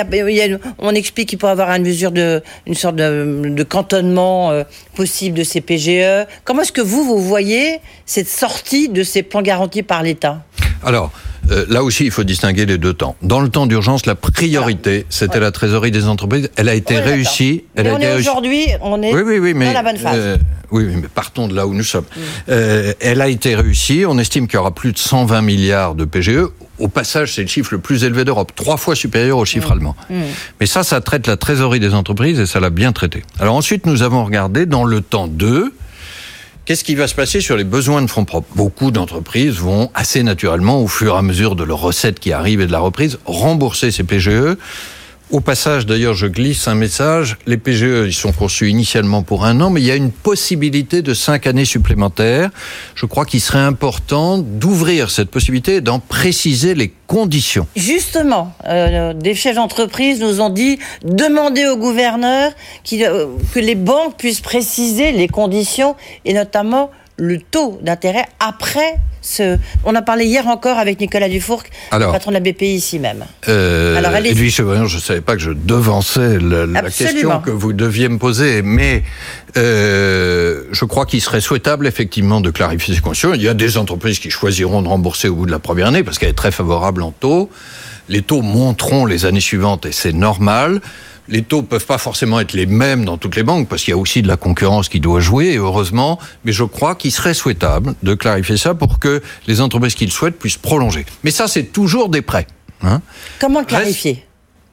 on explique qu'il pourrait y avoir une sorte de cantonnement possible de ces PGE. Comment est-ce que vous voyez cette sortie de ces plans garantis par l'État ? Alors, là aussi, il faut distinguer les deux temps. Dans le temps d'urgence, la priorité, c'était la trésorerie des entreprises. Elle a été réussie. Aujourd'hui, on est dans la bonne phase. Oui, mais partons de là où nous sommes. Elle a été réussie. On estime qu'il y aura plus de 120 milliards de PGE. Au passage, c'est le chiffre le plus élevé d'Europe, 3 fois supérieur au chiffre allemand. Mais ça traite la trésorerie des entreprises et ça l'a bien traité. Alors ensuite, nous avons regardé dans le temps 2, qu'est-ce qui va se passer sur les besoins de fonds propres ? Beaucoup d'entreprises vont assez naturellement, au fur et à mesure de leurs recettes qui arrivent et de la reprise, rembourser ces PGE. Au passage, d'ailleurs, je glisse un message. Les PGE, ils sont conçus initialement pour 1 an, mais il y a une possibilité de 5 années supplémentaires. Je crois qu'il serait important d'ouvrir cette possibilité et d'en préciser les conditions. Justement, des chefs d'entreprise nous ont dit demander au gouverneur que les banques puissent préciser les conditions et notamment le taux d'intérêt après on a parlé hier encore avec Nicolas Dufourcq, le patron de la BPI ici même. Edwige Chevrillon, je ne savais pas que je devançais la question que vous deviez me poser, mais je crois qu'il serait souhaitable effectivement de clarifier ces conditions. Il y a des entreprises qui choisiront de rembourser au bout de la première année parce qu'elle est très favorable en taux. Les taux monteront les années suivantes et c'est normal. Les taux peuvent pas forcément être les mêmes dans toutes les banques, parce qu'il y a aussi de la concurrence qui doit jouer, et heureusement, mais je crois qu'il serait souhaitable de clarifier ça pour que les entreprises qui le souhaitent puissent prolonger. Mais ça, c'est toujours des prêts. Comment clarifier ? Pardon ?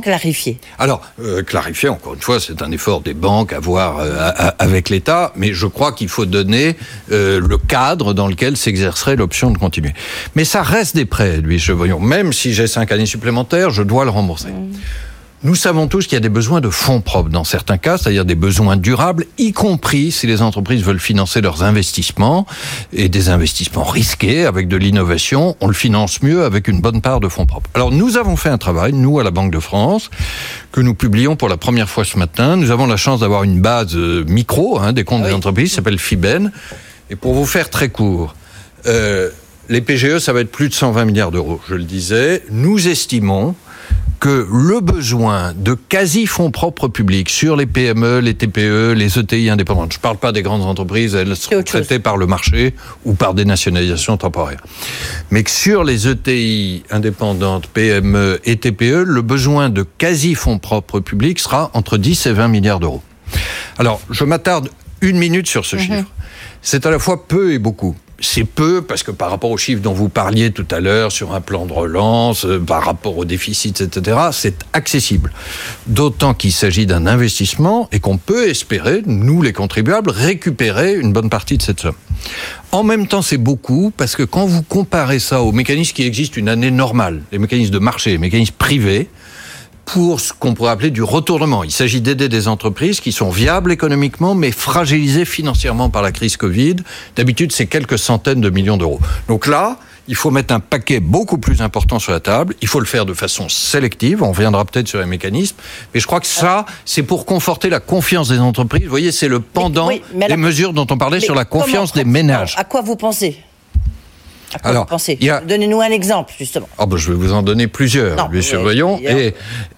Comment clarifier ? Alors, clarifier, encore une fois, c'est un effort des banques à voir avec l'État, mais je crois qu'il faut donner le cadre dans lequel s'exercerait l'option de continuer. Mais ça reste des prêts, Edwige Chevrillon. Même si j'ai 5 années supplémentaires, je dois le rembourser. Nous savons tous qu'il y a des besoins de fonds propres dans certains cas, c'est-à-dire des besoins durables, y compris si les entreprises veulent financer leurs investissements, et des investissements risqués avec de l'innovation, on le finance mieux avec une bonne part de fonds propres. Alors nous avons fait un travail, nous à la Banque de France, que nous publions pour la première fois ce matin. Nous avons la chance d'avoir une base micro des comptes des entreprises, qui s'appelle FIBEN. Et pour vous faire très court, les PGE, ça va être plus de 120 milliards d'euros, je le disais. Nous estimons que le besoin de quasi-fonds propres publics sur les PME, les TPE, les ETI indépendantes, je ne parle pas des grandes entreprises, elles sont traitées par le marché ou par des nationalisations temporaires, mais que sur les ETI indépendantes, PME et TPE, le besoin de quasi-fonds propres publics sera entre 10 et 20 milliards d'euros. Alors, je m'attarde 1 minute sur ce chiffre. C'est à la fois peu et beaucoup. C'est peu parce que par rapport aux chiffres dont vous parliez tout à l'heure sur un plan de relance, par rapport aux déficits, etc., c'est accessible. D'autant qu'il s'agit d'un investissement et qu'on peut espérer, nous les contribuables, récupérer une bonne partie de cette somme. En même temps, c'est beaucoup parce que quand vous comparez ça aux mécanismes qui existent une année normale, les mécanismes de marché, les mécanismes privés, pour ce qu'on pourrait appeler du retournement. Il s'agit d'aider des entreprises qui sont viables économiquement, mais fragilisées financièrement par la crise Covid. D'habitude, c'est quelques centaines de millions d'euros. Donc là, il faut mettre un paquet beaucoup plus important sur la table. Il faut le faire de façon sélective. On reviendra peut-être sur les mécanismes. Mais je crois que ça, c'est pour conforter la confiance des entreprises. Vous voyez, c'est le pendant des mesures dont on parlait sur la confiance des ménages. À quoi vous pensez ? Alors, vous pensez Donnez-nous un exemple, justement. Je vais vous en donner plusieurs, monsieur Voyon. Mais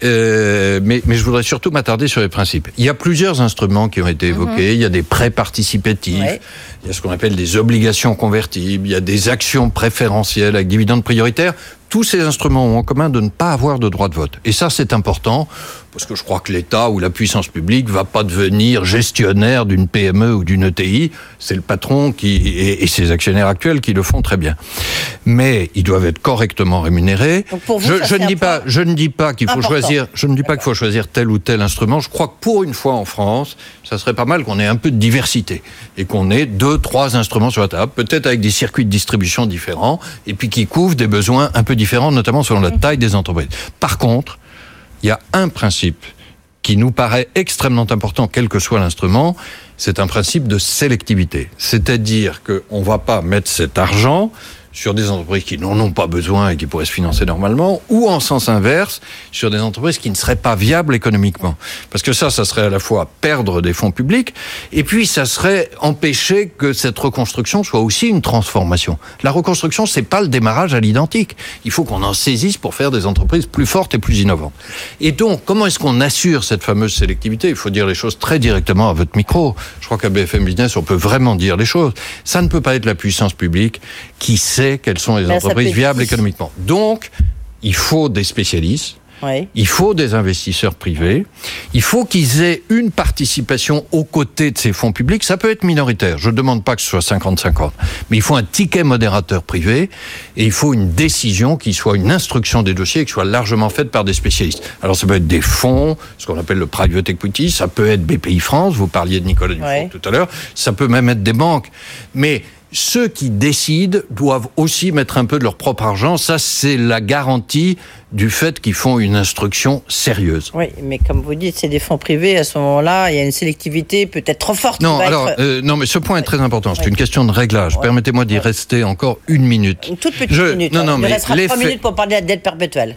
je voudrais surtout m'attarder sur les principes. Il y a plusieurs instruments qui ont été évoqués. Il y a des prêts participatifs. Il y a ce qu'on appelle des obligations convertibles. Il y a des actions préférentielles avec dividendes prioritaires. Tous ces instruments ont en commun de ne pas avoir de droit de vote. Et ça, c'est important, parce que je crois que l'État ou la puissance publique va pas devenir gestionnaire d'une PME ou d'une ETI. C'est le patron et ses actionnaires actuels qui le font très bien. Mais ils doivent être correctement rémunérés. Donc pour vous, je ne dis pas qu'il faut choisir, qu'il faut choisir tel ou tel instrument. Je crois que pour une fois en France, ça serait pas mal qu'on ait un peu de diversité et qu'on ait 2-3 instruments sur la table, peut-être avec des circuits de distribution différents et puis qui couvrent des besoins un peu différents, notamment selon la taille des entreprises. Par contre, il y a un principe qui nous paraît extrêmement important, quel que soit l'instrument, c'est un principe de sélectivité. C'est-à-dire qu'on ne va pas mettre cet argent sur des entreprises qui n'en ont pas besoin et qui pourraient se financer normalement, ou en sens inverse, sur des entreprises qui ne seraient pas viables économiquement. Parce que ça serait à la fois perdre des fonds publics, et puis ça serait empêcher que cette reconstruction soit aussi une transformation. La reconstruction, c'est pas le démarrage à l'identique. Il faut qu'on en saisisse pour faire des entreprises plus fortes et plus innovantes. Et donc, comment est-ce qu'on assure cette fameuse sélectivité ? Il faut dire les choses très directement à votre micro. Je crois qu'à BFM Business, on peut vraiment dire les choses. Ça ne peut pas être la puissance publique qui sait quelles sont les entreprises viables économiquement. Donc, il faut des spécialistes, il faut des investisseurs privés, il faut qu'ils aient une participation aux côtés de ces fonds publics. Ça peut être minoritaire, je ne demande pas que ce soit 50-50, mais il faut un ticket modérateur privé et il faut une décision qui soit une instruction des dossiers et qui soit largement faite par des spécialistes. Alors ça peut être des fonds, ce qu'on appelle le private equity, ça peut être BPI France, vous parliez de Nicolas Dufort tout à l'heure, ça peut même être des banques, mais ceux qui décident doivent aussi mettre un peu de leur propre argent. Ça, c'est la garantie du fait qu'ils font une instruction sérieuse. Oui, mais comme vous dites, c'est des fonds privés. À ce moment-là, il y a une sélectivité peut-être trop forte. Non, non, mais ce point est très important. C'est une question de réglage. Permettez-moi d'y rester encore une minute. Une toute petite minute. Non, il restera 3 minutes pour parler de la dette perpétuelle.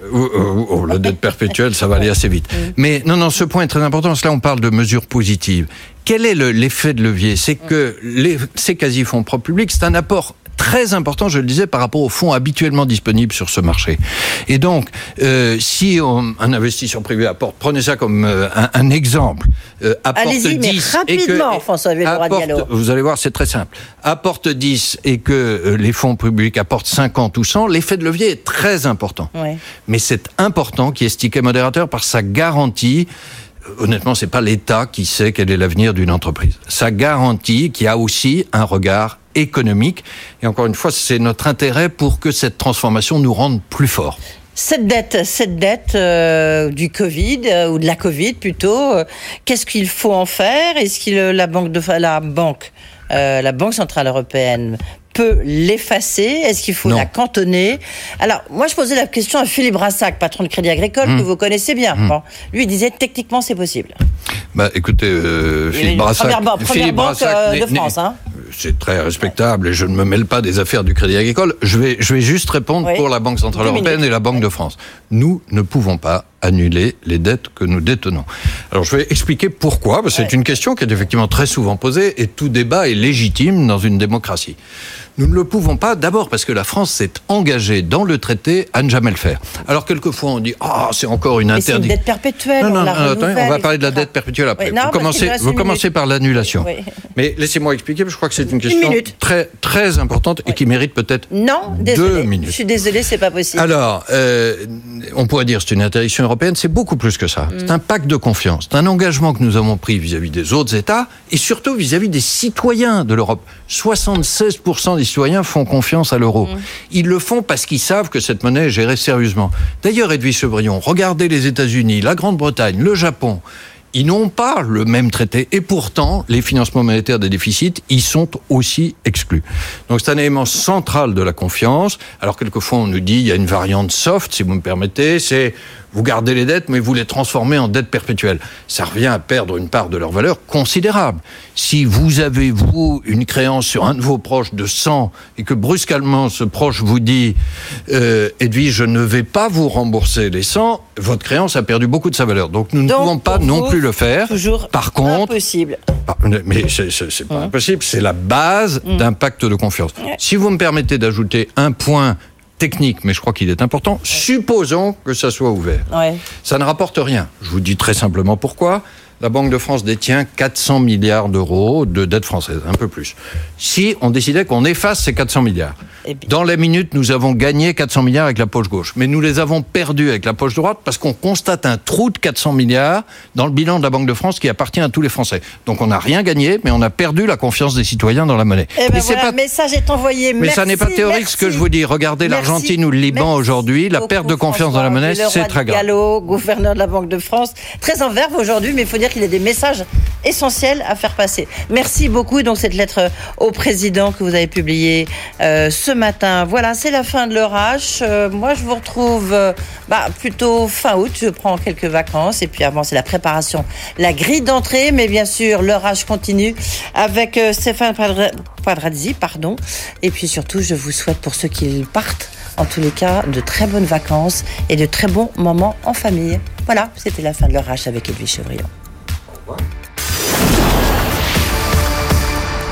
La dette perpétuelle, ça va aller assez vite. Mais non, ce point est très important. Là, on parle de mesures positives. Quel est l'effet de levier ? C'est que ces quasi-fonds propres publics, c'est un apport très important, je le disais, par rapport aux fonds habituellement disponibles sur ce marché. Et donc, si un investisseur privé apporte, prenez ça comme un exemple, apporte allez-y, 10 mais rapidement, François Villeroy-Diallo. Vous allez voir, c'est très simple. Apporte 10 et que les fonds publics apportent 50 ou 100, l'effet de levier est très important. Mais c'est important qu'il y ait ce ticket modérateur par sa garantie. Honnêtement, c'est pas l'État qui sait quel est l'avenir d'une entreprise. Ça garantit qu'il y a aussi un regard économique. Et encore une fois, c'est notre intérêt pour que cette transformation nous rende plus forts. Cette dette du Covid, ou de la Covid plutôt, qu'est-ce qu'il faut en faire ? Est-ce que la Banque Centrale Européenne peut l'effacer ? Est-ce qu'il faut la cantonner ? Alors, moi, je posais la question à Philippe Brassac, patron de Crédit Agricole, que vous connaissez bien. Bon, lui, il disait, techniquement, c'est possible. Écoutez, Philippe Brassac... Première banque de France, hein. C'est très respectable et je ne me mêle pas des affaires du Crédit Agricole. Je vais juste répondre pour la Banque Centrale Européenne et la Banque de France. Nous ne pouvons pas annuler les dettes que nous détenons. Alors je vais expliquer pourquoi, parce que c'est une question qui est effectivement très souvent posée et tout débat est légitime dans une démocratie. Nous ne le pouvons pas, d'abord parce que la France s'est engagée dans le traité à ne jamais le faire. Alors quelquefois on dit « c'est encore une interdiction ». C'est une dette perpétuelle. Non, attendez, on va parler de la dette perpétuelle après. Vous commencez par l'annulation. Oui. Mais laissez-moi expliquer, parce que je crois que c'est une question très, très importante et qui mérite peut-être 2 minutes. Je suis désolée, c'est pas possible. Alors, on pourrait dire que c'est une interdiction européenne, c'est beaucoup plus que ça. C'est un pacte de confiance, c'est un engagement que nous avons pris vis-à-vis des autres États et surtout vis-à-vis des citoyens de l'Europe. 76% des citoyens font confiance à l'euro. Ils le font parce qu'ils savent que cette monnaie est gérée sérieusement. D'ailleurs, Edwige Chevrillon, regardez les États-Unis, la Grande-Bretagne, le Japon. Ils n'ont pas le même traité. Et pourtant, les financements monétaires des déficits, ils sont aussi exclus. Donc c'est un élément central de la confiance. Alors quelquefois, on nous dit, il y a une variante soft, si vous me permettez, c'est vous gardez les dettes, mais vous les transformez en dettes perpétuelles. Ça revient à perdre une part de leur valeur considérable. Si vous avez, vous, une créance sur un de vos proches de 100 et que brusquement, ce proche vous dit Edwige, je ne vais pas vous rembourser les 100, votre créance a perdu beaucoup de sa valeur. Donc nous ne pouvons pas non plus le faire. Par contre, impossible. Mais c'est pas impossible, c'est la base d'un pacte de confiance. Si vous me permettez d'ajouter un point technique, mais je crois qu'il est important, supposons que ça soit ouvert. Ça ne rapporte rien. Je vous dis très simplement pourquoi. La Banque de France détient 400 milliards d'euros de dette française, un peu plus. Si on décidait qu'on efface ces 400 milliards, dans la minute, nous avons gagné 400 milliards avec la poche gauche, mais nous les avons perdus avec la poche droite parce qu'on constate un trou de 400 milliards dans le bilan de la Banque de France qui appartient à tous les Français. Donc on n'a rien gagné, mais on a perdu la confiance des citoyens dans la monnaie. Le message est envoyé. Mais ça n'est pas théorique ce que je vous dis. Regardez l'Argentine ou le Liban aujourd'hui, la perte de confiance dans la monnaie, c'est très grave. Gallo, gouverneur de la Banque de France, très en verve aujourd'hui, mais il faut dire qu'il y a des messages essentiels à faire passer. Merci beaucoup. Donc cette lettre au président que vous avez publiée ce matin. Voilà, c'est la fin de l'orage. Moi, je vous retrouve plutôt fin août. Je prends quelques vacances et puis avant, c'est la préparation, la grille d'entrée. Mais bien sûr, l'orage continue avec Stéphane Padrazzi, Et puis surtout, je vous souhaite pour ceux qui partent, en tous les cas, de très bonnes vacances et de très bons moments en famille. Voilà, c'était la fin de l'orage avec Edwige Chevrillon.